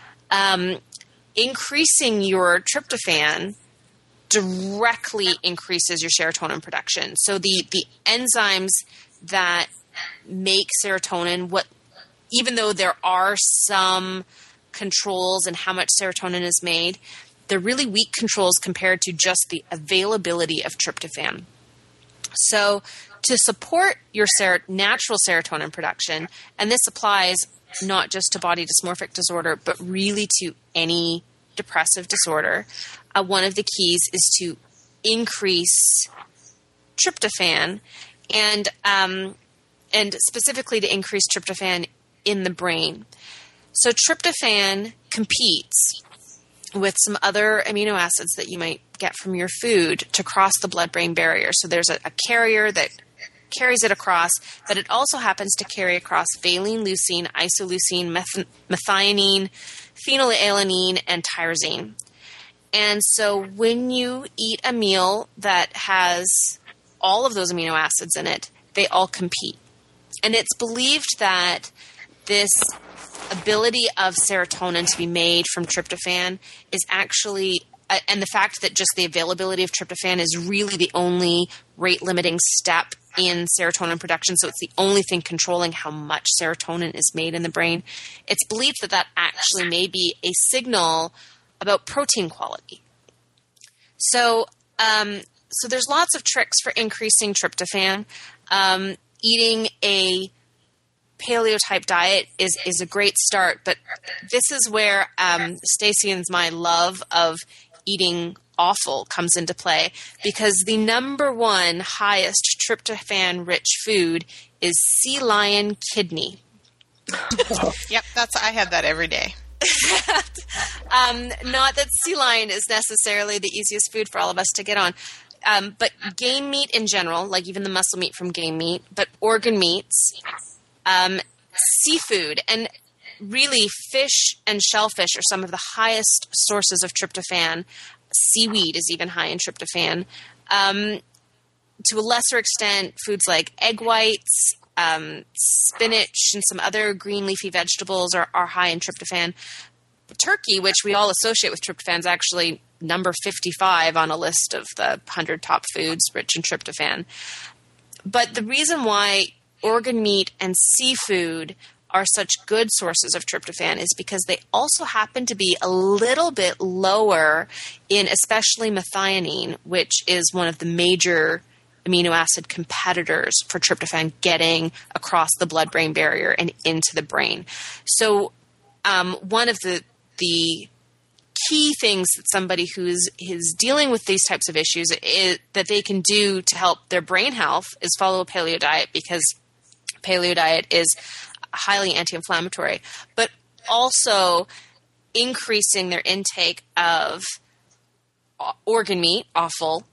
Increasing your tryptophan directly increases your serotonin production. So the enzymes that make serotonin, even though there are some controls in how much serotonin is made, they're really weak controls compared to just the availability of tryptophan. So to support your natural serotonin production, and this applies not just to body dysmorphic disorder, but really to any depressive disorder, one of the keys is to increase tryptophan, and specifically to increase tryptophan in the brain. So tryptophan competes with some other amino acids that you might get from your food to cross the blood-brain barrier. So there's a carrier that carries it across, but it also happens to carry across valine, leucine, isoleucine, methionine, phenylalanine, and tyrosine. And so when you eat a meal that has all of those amino acids in it, they all compete. And it's believed that this ability of serotonin to be made from tryptophan is actually and the fact that just the availability of tryptophan is really the only rate-limiting step in serotonin production, so it's the only thing controlling how much serotonin is made in the brain, it's believed that that actually may be a signal about protein quality. So there's lots of tricks for increasing tryptophan. Eating a paleo-type diet is a great start, but this is where Stacey and my love of eating offal comes into play, because the number one highest tryptophan-rich food is sea lion kidney. Yep, I had that every day. Not that sea lion is necessarily the easiest food for all of us to get on, but game meat in general, like even the muscle meat from game meat, but organ meats, seafood, and really fish and shellfish are some of the highest sources of tryptophan. Seaweed is even high in tryptophan. To a lesser extent, foods like egg whites, spinach, and some other green leafy vegetables are high in tryptophan. Turkey, which we all associate with tryptophan, is actually number 55 on a list of the 100 top foods rich in tryptophan. But the reason why organ meat and seafood are such good sources of tryptophan is because they also happen to be a little bit lower in especially methionine, which is one of the major amino acid competitors for tryptophan getting across the blood-brain barrier and into the brain. So one of the key things that somebody who is dealing with these types of issues is that they can do to help their brain health is follow a paleo diet, because paleo diet is highly anti-inflammatory, but also increasing their intake of organ meat, offal,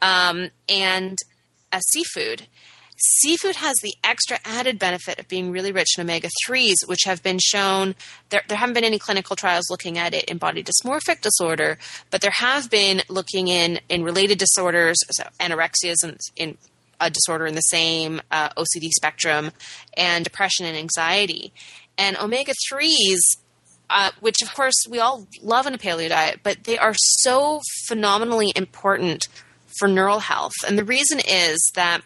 and seafood. Seafood has the extra added benefit of being really rich in omega-3s, which have been shown. There haven't been any clinical trials looking at it in body dysmorphic disorder, but there have been looking in related disorders, so anorexia is in a disorder in the same OCD spectrum, and depression and anxiety. And omega-3s, which of course we all love in a paleo diet, but they are so phenomenally important for neural health. And the reason is that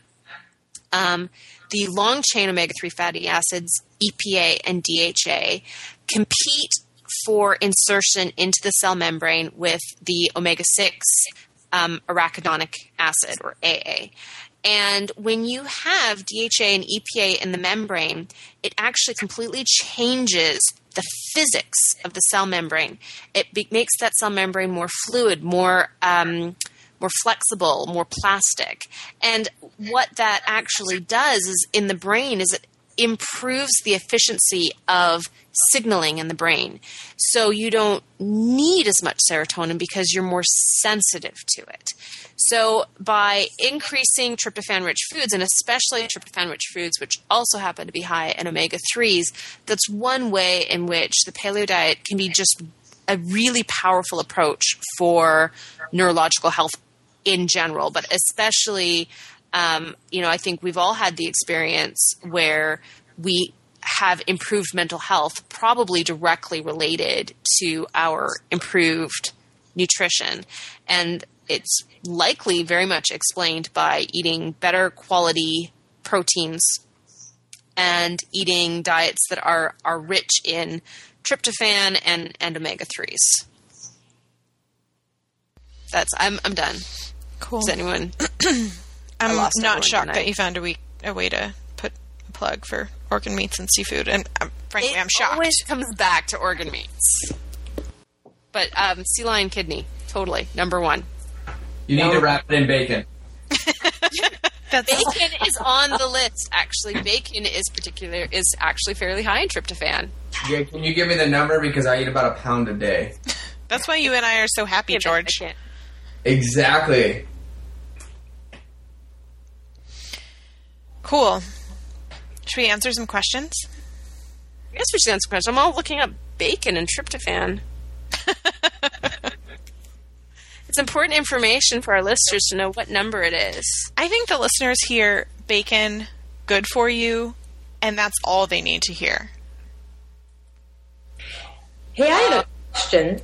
the long-chain omega-3 fatty acids, EPA and DHA, compete for insertion into the cell membrane with the omega-6 arachidonic acid, or AA. And when you have DHA and EPA in the membrane, it actually completely changes the physics of the cell membrane. It makes that cell membrane more fluid, more flexible, more plastic. And what that actually does is in the brain is it improves the efficiency of signaling in the brain. So you don't need as much serotonin because you're more sensitive to it. So by increasing tryptophan-rich foods, and especially tryptophan-rich foods, which also happen to be high in omega-3s, that's one way in which the paleo diet can be just a really powerful approach for neurological health in general, but especially, I think we've all had the experience where we have improved mental health, probably directly related to our improved nutrition. And it's likely very much explained by eating better quality proteins and eating diets that are rich in tryptophan and omega-3s. I'm done. Cool. Does anyone? I'm not shocked that you found a way to put a plug for organ meats and seafood, and frankly, I'm shocked. It always comes back to organ meats. But sea lion kidney, totally, number one. You need to wrap it in bacon. Bacon is on the list, actually. Bacon is actually fairly high in tryptophan. Yeah, can you give me the number? Because I eat about a pound a day. That's why you and I are so happy, George. Exactly. Cool. Should we answer some questions? I guess we should answer questions. I'm all looking up bacon and tryptophan. It's important information for our listeners to know what number it is. I think the listeners hear bacon, good for you, and that's all they need to hear. Hey, I have a question.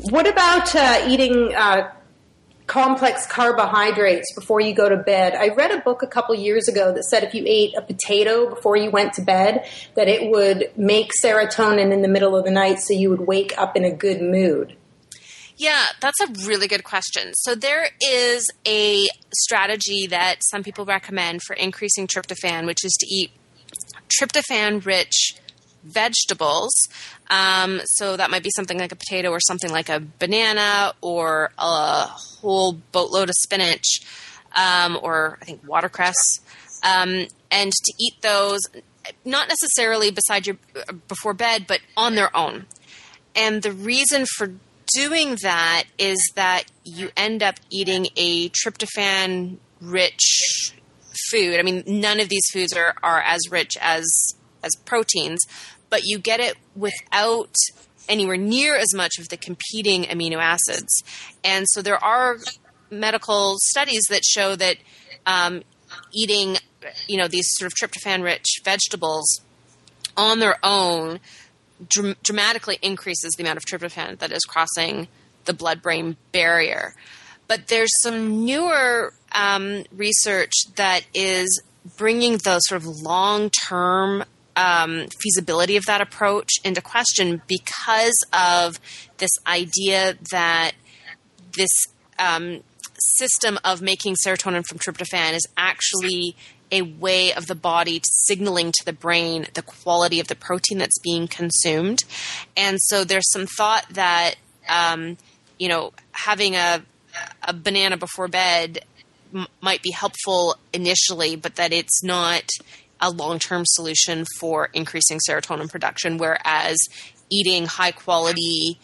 What about eating complex carbohydrates before you go to bed? I read a book a couple years ago that said if you ate a potato before you went to bed, that it would make serotonin in the middle of the night so you would wake up in a good mood. Yeah, that's a really good question. So there is a strategy that some people recommend for increasing tryptophan, which is to eat tryptophan-rich vegetables. So that might be something like a potato or something like a banana or a whole boatload of spinach, or I think watercress. And to eat those, not necessarily before bed, but on their own. And the reason for doing that is that you end up eating a tryptophan-rich food. I mean, none of these foods are as rich as proteins, but you get it without anywhere near as much of the competing amino acids. And so there are medical studies that show that eating, these sort of tryptophan-rich vegetables on their own dramatically increases the amount of tryptophan that is crossing the blood-brain barrier. But there's some newer research that is bringing the sort of long-term feasibility of that approach into question because of this idea that this system of making serotonin from tryptophan is actually a way of the body signaling to the brain the quality of the protein that's being consumed. And so there's some thought that, having a banana before bed might be helpful initially, but that it's not a long-term solution for increasing serotonin production, whereas eating high-quality,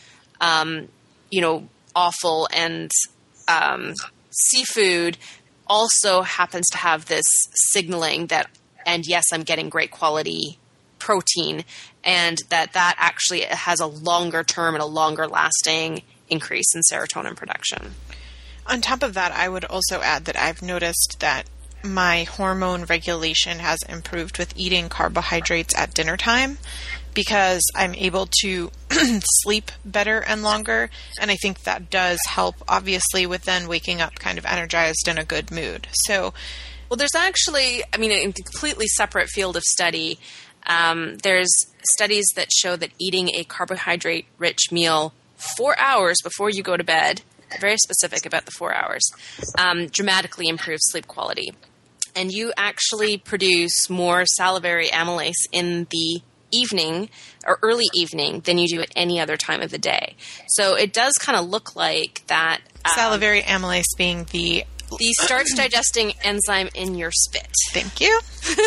offal and seafood also happens to have this signaling that, and yes, I'm getting great quality protein, and that actually has a longer term and a longer lasting increase in serotonin production. On top of that, I would also add that I've noticed that my hormone regulation has improved with eating carbohydrates at dinner time because I'm able to sleep better and longer. And I think that does help, obviously, with then waking up kind of energized in a good mood. So, well, there's actually, a completely separate field of study. There's studies that show that eating a carbohydrate-rich meal 4 hours before you go to bed, very specific about the 4 hours, dramatically improves sleep quality. And you actually produce more salivary amylase in the evening or early evening than you do at any other time of the day. So it does kind of look like that. Salivary amylase being the starch digesting enzyme in your spit. Thank you.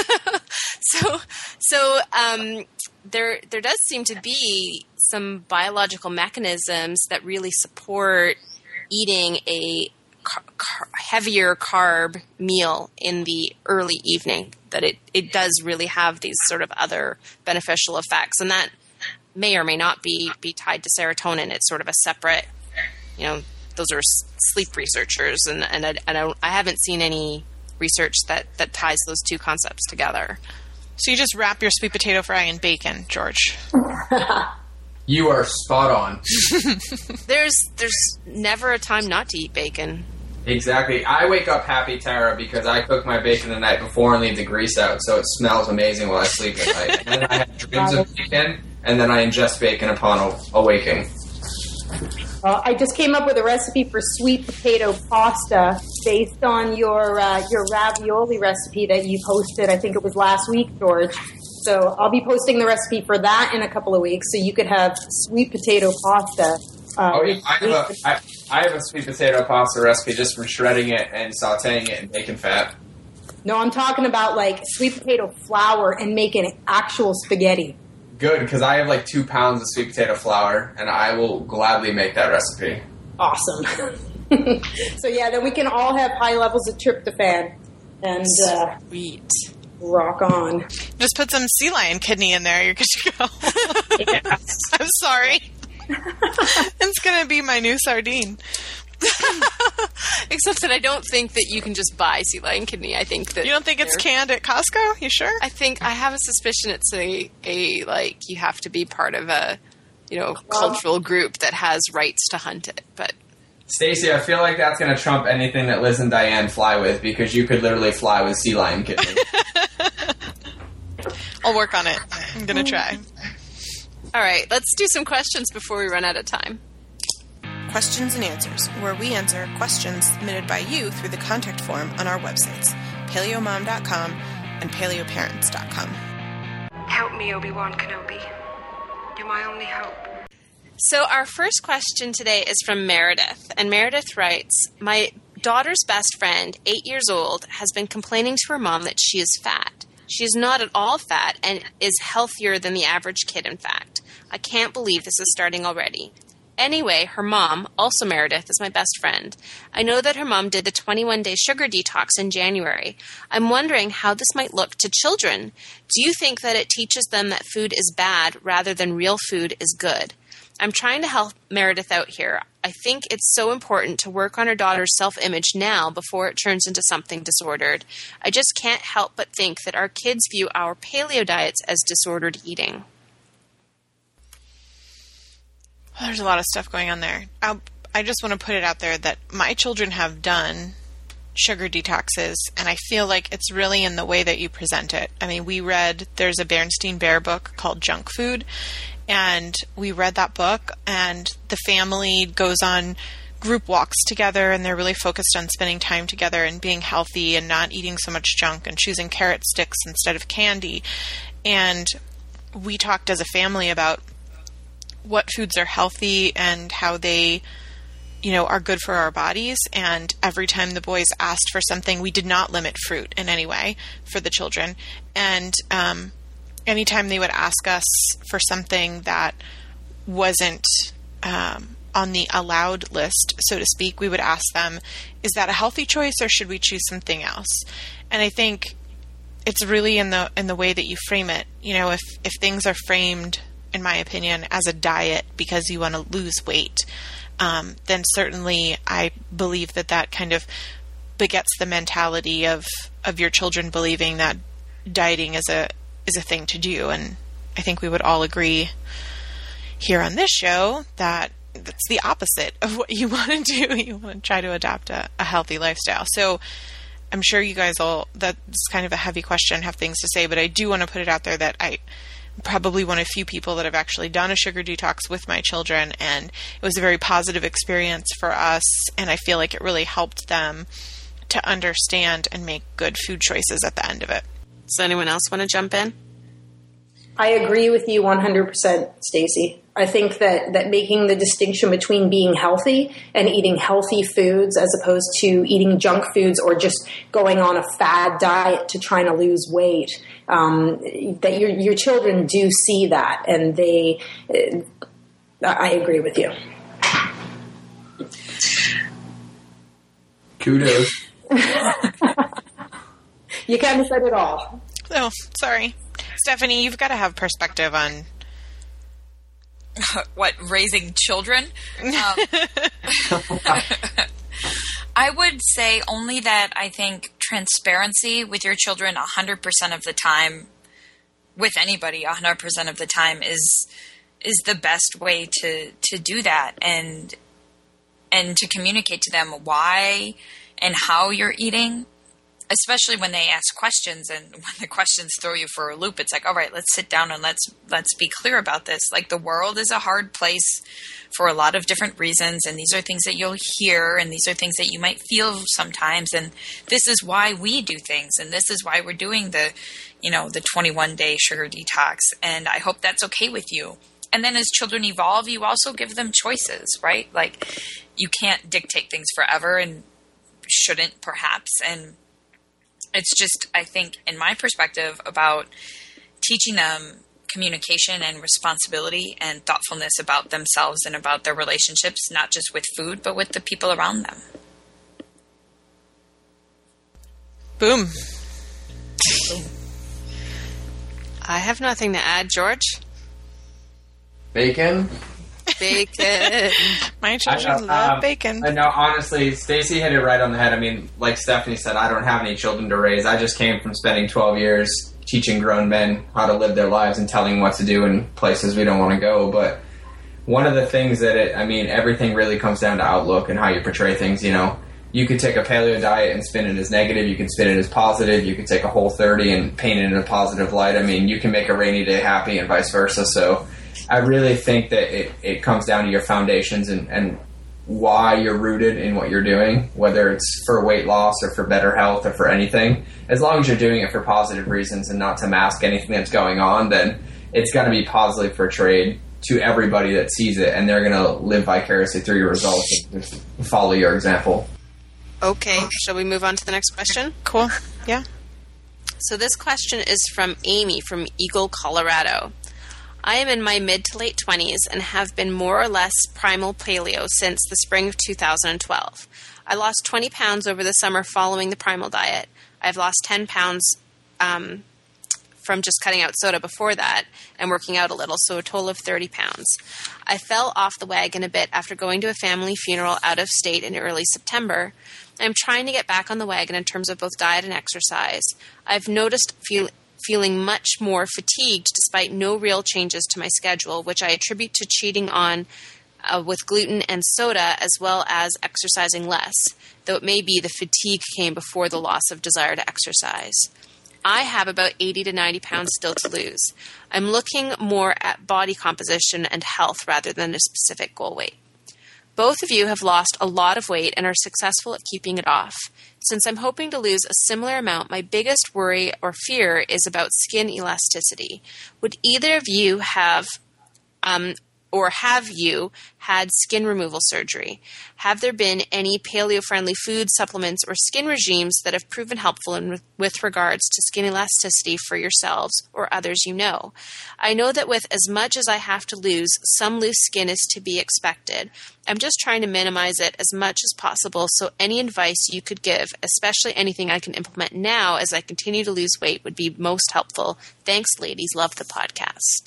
So there does seem to be some biological mechanisms that really support eating a heavier carb meal in the early evening, that it does really have these sort of other beneficial effects. And that may or may not be tied to serotonin. It's sort of a separate, those are sleep researchers, and I haven't seen any research that ties those two concepts together. So you just wrap your sweet potato fry in bacon, George. You are spot on. There's never a time not to eat bacon. Exactly. I wake up happy, Tara, because I cook my bacon the night before and leave the grease out, so it smells amazing while I sleep at night. And then I have dreams of bacon, and then I ingest bacon upon awaking. I just came up with a recipe for sweet potato pasta based on your ravioli recipe that you posted. I think it was last week, George. So I'll be posting the recipe for that in a couple of weeks, so you could have sweet potato pasta. I have a sweet potato pasta recipe just for shredding it and sautéing it in bacon fat. No, I'm talking about like sweet potato flour and making actual spaghetti. Good, because I have like 2 pounds of sweet potato flour, and I will gladly make that recipe. Awesome. So yeah, then we can all have high levels of tryptophan. And sweet. Rock on. Just put some sea lion kidney in there. You're good to go. Yes. I'm sorry. It's going to be my new sardine. Except that I don't think that you can just buy sea lion kidney. I think that you don't think it's canned at Costco? You sure? I have a suspicion it's a you have to be part of a cultural group that has rights to hunt it. But Stacey, I feel like that's going to trump anything that Liz and Diane fly with, because you could literally fly with sea lion kittens. I'll work on it. I'm going to try. all right, let's do some questions before we run out of time. Questions and Answers, where we answer questions submitted by you through the contact form on our websites, paleomom.com and paleoparents.com. Help me, Obi-Wan Kenobi. You're my only hope. So our first question today is from Meredith, and Meredith writes, my daughter's best friend, 8 years old, has been complaining to her mom that she is fat. She is not at all fat and is healthier than the average kid, in fact. I can't believe this is starting already. Anyway, her mom, also Meredith, is my best friend. I know that her mom did the 21-day sugar detox in January. I'm wondering how this might look to children. Do you think that it teaches them that food is bad rather than real food is good? I'm trying to help Meredith out here. I think it's so important to work on her daughter's self-image now before it turns into something disordered. I just can't help but think that our kids view our paleo diets as disordered eating. Well, there's a lot of stuff going on there. I just want to put it out there that my children have done sugar detoxes, and I feel like it's really in the way that you present it. I mean, there's a Bernstein Bear book called Junk Food, and we read that book, and the family goes on group walks together, and they're really focused on spending time together and being healthy and not eating so much junk and choosing carrot sticks instead of candy. And we talked as a family about what foods are healthy and how they, are good for our bodies. And every time the boys asked for something, we did not limit fruit in any way for the children. And anytime they would ask us for something that wasn't on the allowed list, so to speak, we would ask them, is that a healthy choice or should we choose something else? And I think it's really in the way that you frame it. If things are framed, in my opinion, as a diet because you want to lose weight, then certainly I believe that kind of begets the mentality of your children believing that dieting is a thing to do. And I think we would all agree here on this show that that's the opposite of what you want to do. You want to try to adopt a healthy lifestyle. So I'm sure you guys that's kind of a heavy question, have things to say, but I do want to put it out there that I probably one of few people that have actually done a sugar detox with my children, and it was a very positive experience for us, and I feel like it really helped them to understand and make good food choices at the end of it. Does anyone else want to jump in? I agree with you 100%, Stacey. I think that making the distinction between being healthy and eating healthy foods as opposed to eating junk foods or just going on a fad diet to trying to lose weight, that your children do see that, and I agree with you. Kudos. You kind of said it all. Oh, sorry. Stephanie, you've got to have perspective on what, raising children? I would say only that I think transparency with your children 100% of the time, with anybody 100% of the time, is the best way to do that, and to communicate to them why and how you're eating. Especially when they ask questions, and when the questions throw you for a loop, it's like, all right, let's sit down and let's be clear about this. Like, the world is a hard place for a lot of different reasons, and these are things that you'll hear, and these are things that you might feel sometimes, and this is why we do things, and this is why we're doing the 21-day sugar detox, and I hope that's okay with you. And then as children evolve, you also give them choices, right? Like, you can't dictate things forever, and shouldn't, perhaps, and it's just, I think, in my perspective, about teaching them communication and responsibility and thoughtfulness about themselves and about their relationships, not just with food, but with the people around them. Boom. I have nothing to add, George. Bacon? Bacon. My children love bacon. No, honestly, Stacey hit it right on the head. I mean, like Stephanie said, I don't have any children to raise. I just came from spending 12 years teaching grown men how to live their lives and telling what to do in places we don't want to go. But one of the things that everything really comes down to outlook and how you portray things. You could take a paleo diet and spin it as negative. You can spin it as positive. You could take a Whole30 and paint it in a positive light. You can make a rainy day happy and vice versa. So I really think that it comes down to your foundations and why you're rooted in what you're doing, whether it's for weight loss or for better health or for anything. As long as you're doing it for positive reasons and not to mask anything that's going on, then it's going to be positively portrayed to everybody that sees it, and they're going to live vicariously through your results and just follow your example. Okay, shall we move on to the next question? Cool. Yeah. So this question is from Amy from Eagle, Colorado. I am in my mid to late 20s and have been more or less primal paleo since the spring of 2012. I lost 20 pounds over the summer following the primal diet. I've lost 10 pounds from just cutting out soda before that and working out a little, so a total of 30 pounds. I fell off the wagon a bit after going to a family funeral out of state in early September. I'm trying to get back on the wagon in terms of both diet and exercise. I've noticed feeling much more fatigued despite no real changes to my schedule, which I attribute to cheating on with gluten and soda as well as exercising less, though it may be the fatigue came before the loss of desire to exercise. I have about 80 to 90 pounds still to lose. I'm looking more at body composition and health rather than a specific goal weight. Both of you have lost a lot of weight and are successful at keeping it off. Since I'm hoping to lose a similar amount, my biggest worry or fear is about skin elasticity. Would either of you have you had skin removal surgery? Have there been any paleo-friendly food, supplements, or skin regimes that have proven helpful with regards to skin elasticity for yourselves or others you know? I know that with as much as I have to lose, some loose skin is to be expected. I'm just trying to minimize it as much as possible, so any advice you could give, especially anything I can implement now as I continue to lose weight, would be most helpful. Thanks, ladies. Love the podcast.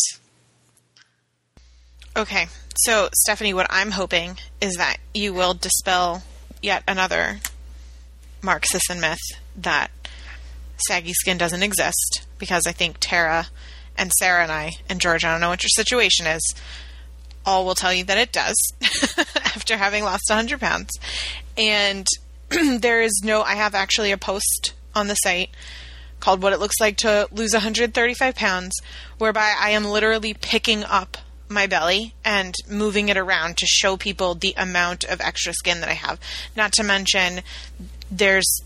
Okay, so Stephanie, what I'm hoping is that you will dispel yet another Mark Sisson myth that saggy skin doesn't exist, because I think Tara and Sarah and I, and George, I don't know what your situation is, all will tell you that it does after having lost 100 pounds. And I have actually a post on the site called What It Looks Like to Lose 135 Pounds, whereby I am literally picking up my belly and moving it around to show people the amount of extra skin that I have. Not to mention, there's,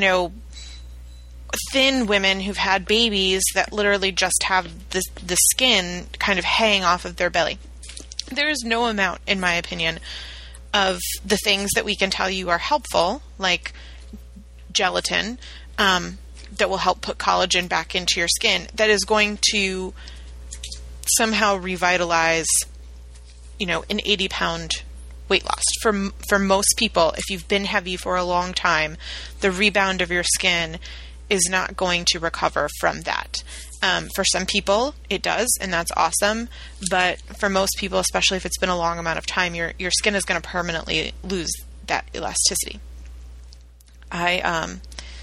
thin women who've had babies that literally just have the skin kind of hanging off of their belly. There is no amount, in my opinion, of the things that we can tell you are helpful, like gelatin, that will help put collagen back into your skin, that is going to somehow revitalize, an 80-pound weight loss. For most people, if you've been heavy for a long time, the rebound of your skin is not going to recover from that. For some people, it does, and that's awesome. But for most people, especially if it's been a long amount of time, your skin is going to permanently lose that elasticity. I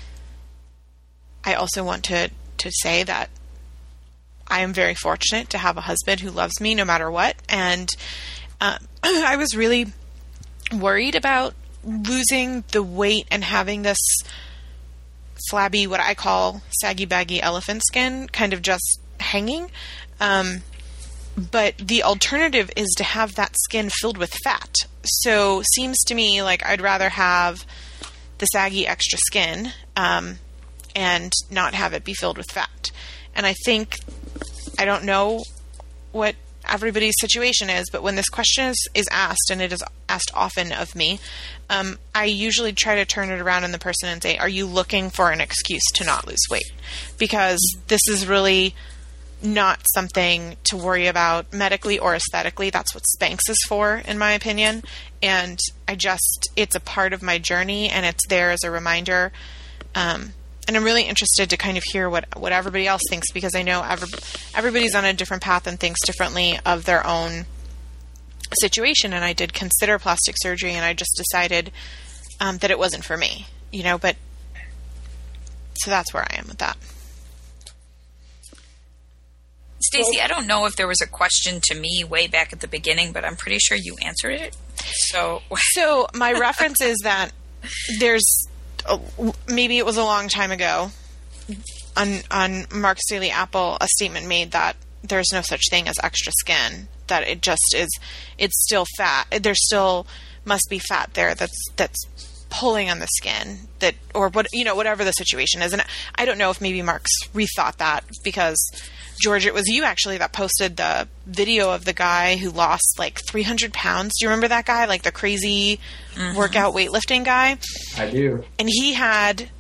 also want to say that I am very fortunate to have a husband who loves me no matter what. And I was really worried about losing the weight and having this flabby, what I call saggy, baggy elephant skin kind of just hanging. But the alternative is to have that skin filled with fat. So seems to me like I'd rather have the saggy extra skin and not have it be filled with fat. And I don't know what everybody's situation is, but when this question is asked, and it is asked often of me, I usually try to turn it around on the person and say, are you looking for an excuse to not lose weight? Because this is really not something to worry about medically or aesthetically. That's what Spanx is for, in my opinion. And it's a part of my journey, and it's there as a reminder. And I'm really interested to kind of hear what everybody else thinks, because I know everybody's on a different path and thinks differently of their own situation. And I did consider plastic surgery, and I just decided that it wasn't for me, but so that's where I am with that. Stacey, I don't know if there was a question to me way back at the beginning, but I'm pretty sure you answered it. So my reference is that maybe it was a long time ago on Mark's Daily Apple, a statement made that there's no such thing as extra skin, that it just is, it's still fat. There still must be fat there that's pulling on the skin, that, or what, whatever the situation is. And I don't know if maybe Mark's rethought that, because George, it was you actually that posted the video of the guy who lost like 300 pounds. Do you remember that guy? Like the crazy workout weightlifting guy? I do. And he had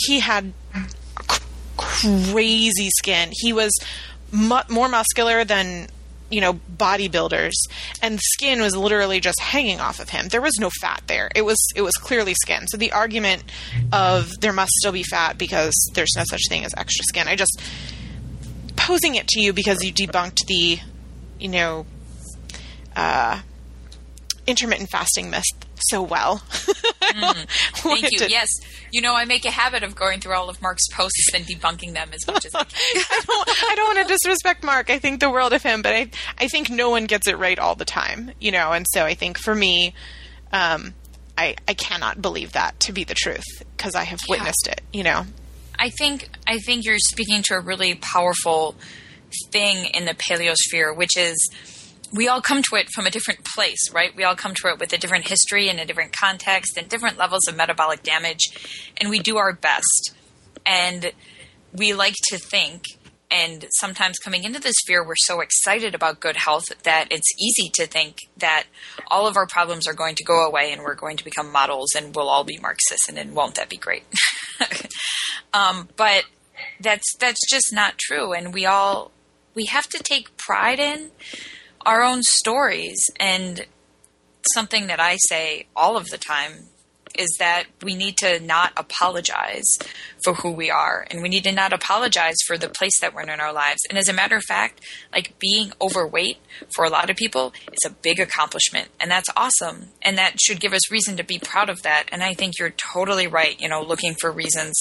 crazy skin. He was more muscular than, bodybuilders, and the skin was literally just hanging off of him. There was no fat there. It was clearly skin. So the argument of there must still be fat because there's no such thing as extra skin, I just posing it to you because you debunked the, intermittent fasting myth so well. Thank you. Yes. I make a habit of going through all of Mark's posts and debunking them as much as I can. I don't want to disrespect Mark. I think the world of him, but I think no one gets it right all the time, and so I think for me, I cannot believe that to be the truth because I have witnessed it, I think you're speaking to a really powerful thing in the paleosphere, which is we all come to it from a different place, right? We all come to it with a different history and a different context and different levels of metabolic damage, and we do our best. And we like to think, and sometimes coming into this sphere, we're so excited about good health that it's easy to think that all of our problems are going to go away and we're going to become models and we'll all be Mark Sisson, and won't that be great? But that's just not true. And we have to take pride in our own stories. And something that I say all of the time is that we need to not apologize for who we are, and we need to not apologize for the place that we're in our lives. And as a matter of fact, like being overweight for a lot of people is a big accomplishment, and that's awesome. And that should give us reason to be proud of that. And I think you're totally right, looking for reasons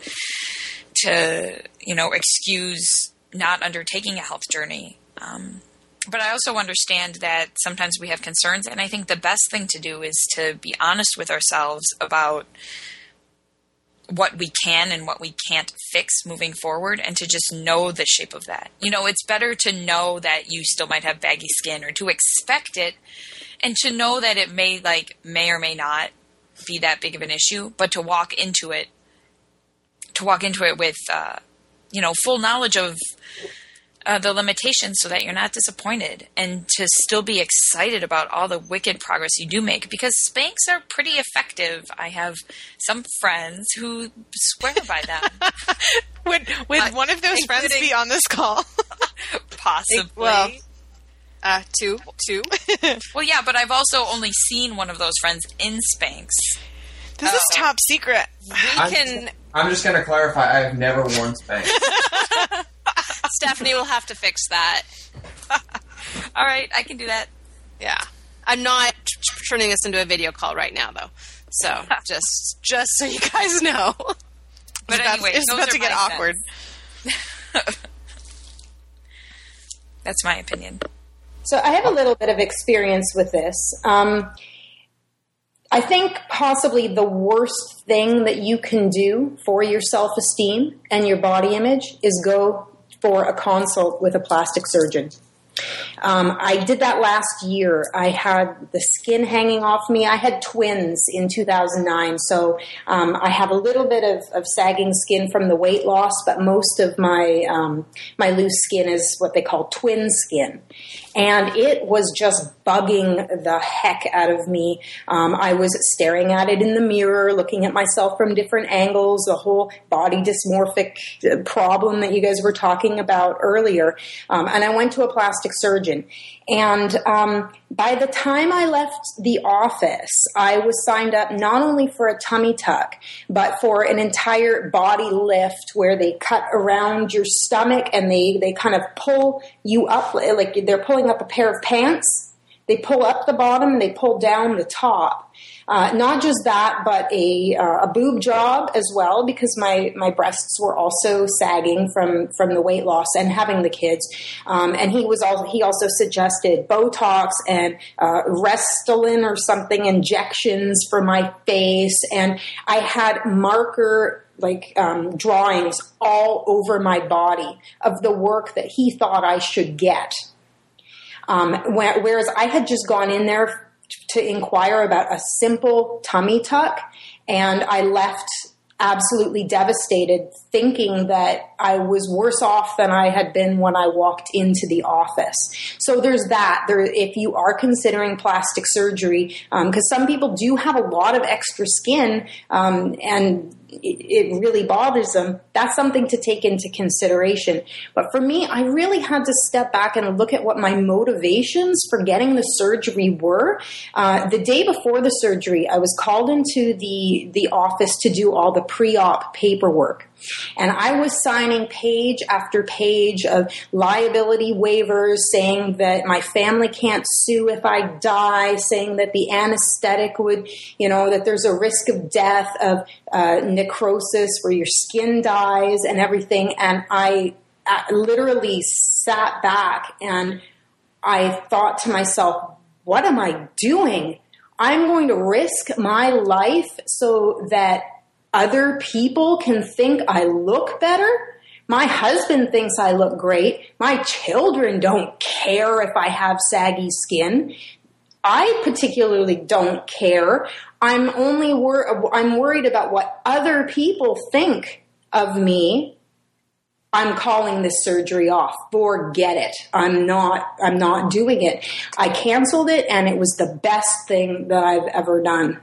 to excuse not undertaking a health journey. But I also understand that sometimes we have concerns, and I think the best thing to do is to be honest with ourselves about what we can and what we can't fix moving forward, and to just know the shape of that. It's better to know that you still might have baggy skin, or to expect it, and to know that it may or may not be that big of an issue, but to walk into it with, full knowledge of the limitations, so that you're not disappointed, and to still be excited about all the wicked progress you do make, because Spanx are pretty effective. I have some friends who swear by them. Would one of those friends be on this call? Possibly. Two. Well, yeah, but I've also only seen one of those friends in Spanx. This is top secret. I'm just going to clarify, I have never worn Spanx. Stephanie will have to fix that. All right, I can do that. Yeah. I'm not turning this into a video call right now, though. So, just so you guys know. But anyway, it's about to get awkward. That's my opinion. So I have a little bit of experience with this. I think possibly the worst thing that you can do for your self-esteem and your body image is go for a consult with a plastic surgeon. I did that last year. I had the skin hanging off me. I had twins in 2009, so I have a little bit of sagging skin from the weight loss, but most of my my loose skin is what they call twin skin. And it was just bugging the heck out of me. I was staring at it in the mirror, looking at myself from different angles, the whole body dysmorphic problem that you guys were talking about earlier. And I went to a plastic surgeon. And by the time I left the office, I was signed up not only for a tummy tuck, but for an entire body lift where they cut around your stomach and they kind of pull you up, like they're pulling up a pair of pants. They pull up the bottom and they pull down the top. Not just that, but a boob job as well, because my breasts were also sagging from the weight loss and having the kids. And he also suggested Botox and Restylane or something injections for my face, and I had marker drawings all over my body of the work that he thought I should get. Whereas I had just gone in there to inquire about a simple tummy tuck, and I left absolutely devastated, thinking that I was worse off than I had been when I walked into the office. So there's that. If you are considering plastic surgery, because some people do have a lot of extra skin, and it really bothers them, that's something to take into consideration. But for me, I really had to step back and look at what my motivations for getting the surgery were. The day before the surgery, I was called into the office to do all the pre-op paperwork. And I was signing page after page of liability waivers saying that my family can't sue if I die, saying that the anesthetic would, that there's a risk of death, of necrosis where your skin dies and everything. And I literally sat back and I thought to myself, what am I doing? I'm going to risk my life so that other people can think I look better. My husband thinks I look great. My children don't care if I have saggy skin. I particularly don't care. I'm worried about what other people think of me. I'm calling this surgery off. Forget it. I'm not doing it. I canceled it, and it was the best thing that I've ever done.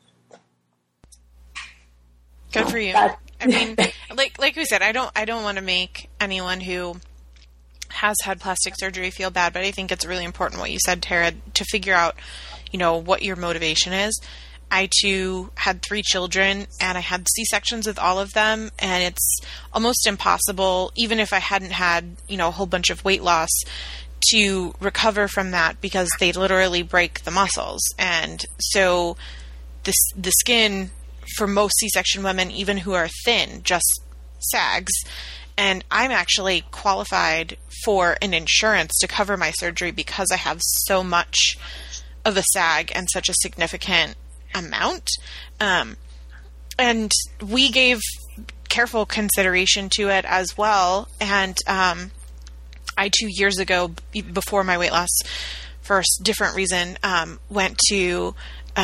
Good for you. I mean, like we said, I don't want to make anyone who has had plastic surgery feel bad, but I think it's really important what you said, Tara, to figure out, what your motivation is. I too had 3 children, and I had C-sections with all of them, and it's almost impossible, even if I hadn't had, a whole bunch of weight loss, to recover from that, because they literally break the muscles. And so the skin for most C-section women, even who are thin, just sags. And I'm actually qualified for an insurance to cover my surgery because I have so much of a sag and such a significant amount. And we gave careful consideration to it as well. And I 2 years ago, before my weight loss, for a different reason, went to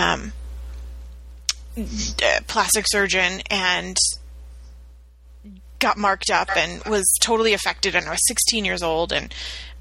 plastic surgeon and got marked up and was totally affected. And I was 16 years old and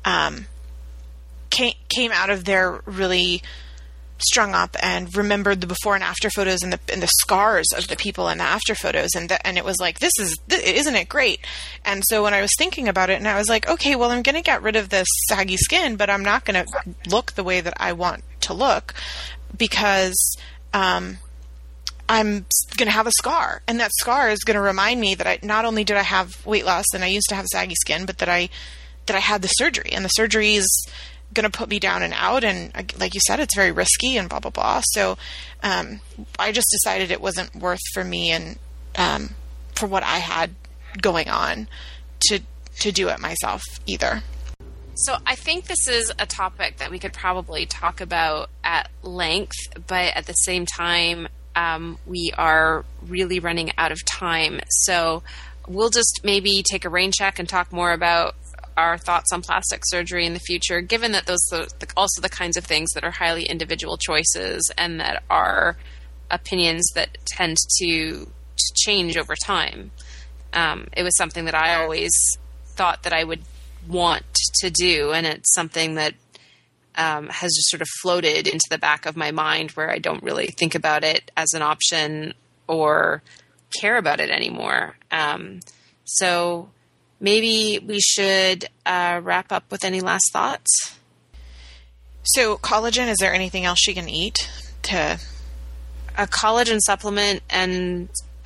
came out of there really strung up and remembered the before and after photos and the scars of the people in the after photos. And it was like, isn't it great? And so when I was thinking about it, and I was like, okay, well, I'm going to get rid of this saggy skin, but I'm not going to look the way that I want to look, because I'm going to have a scar, and that scar is going to remind me that I not only did I have weight loss and I used to have saggy skin, but that I had the surgery, and the surgery is going to put me down and out. And like you said, it's very risky and blah, blah, blah. So, I just decided it wasn't worth for me and, for what I had going on to do it myself either. So I think this is a topic that we could probably talk about at length, but at the same time, we are really running out of time. So we'll just maybe take a rain check and talk more about our thoughts on plastic surgery in the future, given that those are also the kinds of things that are highly individual choices and that are opinions that tend to change over time. It was something that I always thought that I would want to do, and it's something that has just sort of floated into the back of my mind, where I don't really think about it as an option or care about it anymore. So maybe we should wrap up with any last thoughts. So collagen, is there anything else she can eat to... A collagen supplement and,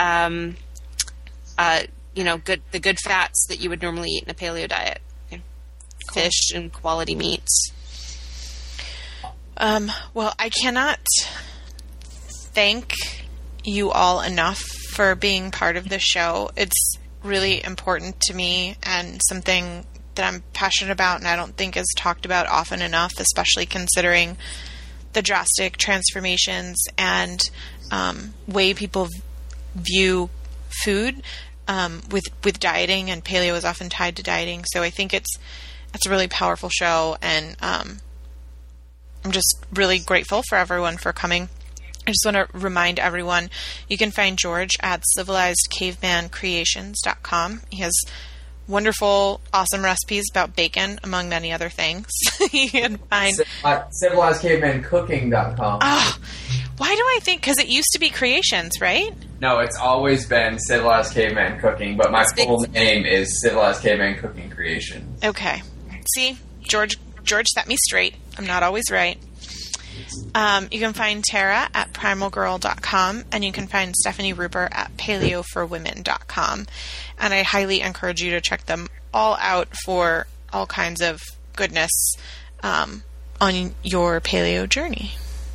the good fats that you would normally eat in a paleo diet. Okay. Cool. Fish and quality meats. Well, I cannot thank you all enough for being part of this show. It's really important to me and something that I'm passionate about, and I don't think is talked about often enough, especially considering the drastic transformations and way people view food with dieting, and paleo is often tied to dieting. So I think it's a really powerful show, and I'm just really grateful for everyone for coming. I just want to remind everyone, you can find George at civilizedcavemancreations.com. He has wonderful, awesome recipes about bacon, among many other things. You can find civilizedcavemancooking.com. Oh, why do I think? Because it used to be Creations, right? No, it's always been Civilized Caveman Cooking, but my full name is Civilized Caveman Cooking Creations. Okay. See, George set me straight. I'm not always right. You can find Tara at primalgirl.com, and you can find Stephanie Ruper at paleoforwomen.com. And I highly encourage you to check them all out for all kinds of goodness on your paleo journey.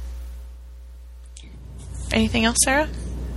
Anything else, Sarah?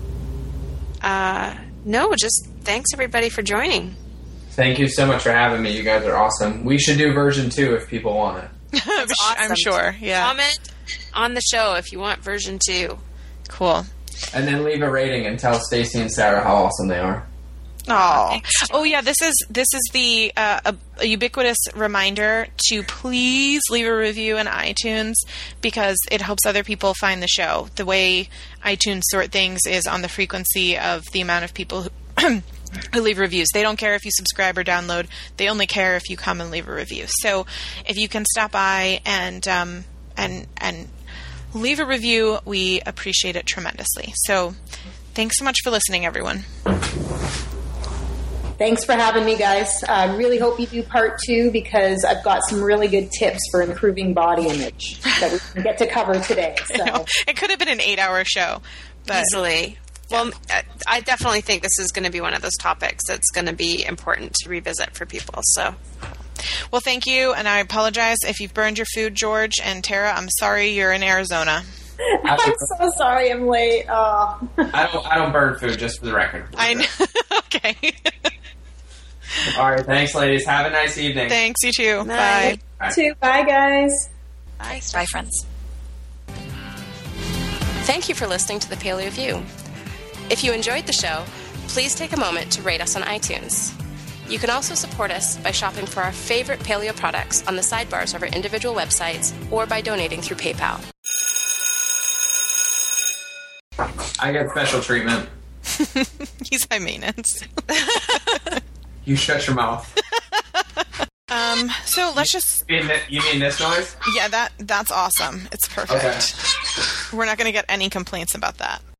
No, just thanks everybody for joining. Thank you so much for having me. You guys are awesome. We should do version 2 if people want it. That's awesome. I'm sure, yeah. Comment on the show if you want version 2. Cool. And then leave a rating and tell Stacy and Sarah how awesome they are. Oh yeah. This is the a ubiquitous reminder to please leave a review in iTunes, because it helps other people find the show. The way iTunes sort things is on the frequency of the amount of people who leave reviews. They don't care if you subscribe or download. They only care if you come and leave a review. So if you can stop by and leave a review, we appreciate it tremendously. So thanks so much for listening, everyone. Thanks for having me, guys. I really hope you do part 2, because I've got some really good tips for improving body image that we can get to cover today. So it could have been an 8-hour show. But easily. Well, I definitely think this is going to be one of those topics that's going to be important to revisit for people. So, well, thank you, and I apologize if you've burned your food, George and Tara. I'm sorry you're in Arizona. I'm so sorry I'm late. Oh. I don't burn food, just for the record. I know. Okay. All right, thanks, ladies. Have a nice evening. Thanks, you too. Night. Bye. You too. Bye, guys. Bye, friends. Thank you for listening to The Paleo View. If you enjoyed the show, please take a moment to rate us on iTunes. You can also support us by shopping for our favorite paleo products on the sidebars of our individual websites, or by donating through PayPal. I get special treatment. He's high maintenance. You shut your mouth. So let's just... You mean this noise? Yeah, that's awesome. It's perfect. Okay. We're not going to get any complaints about that.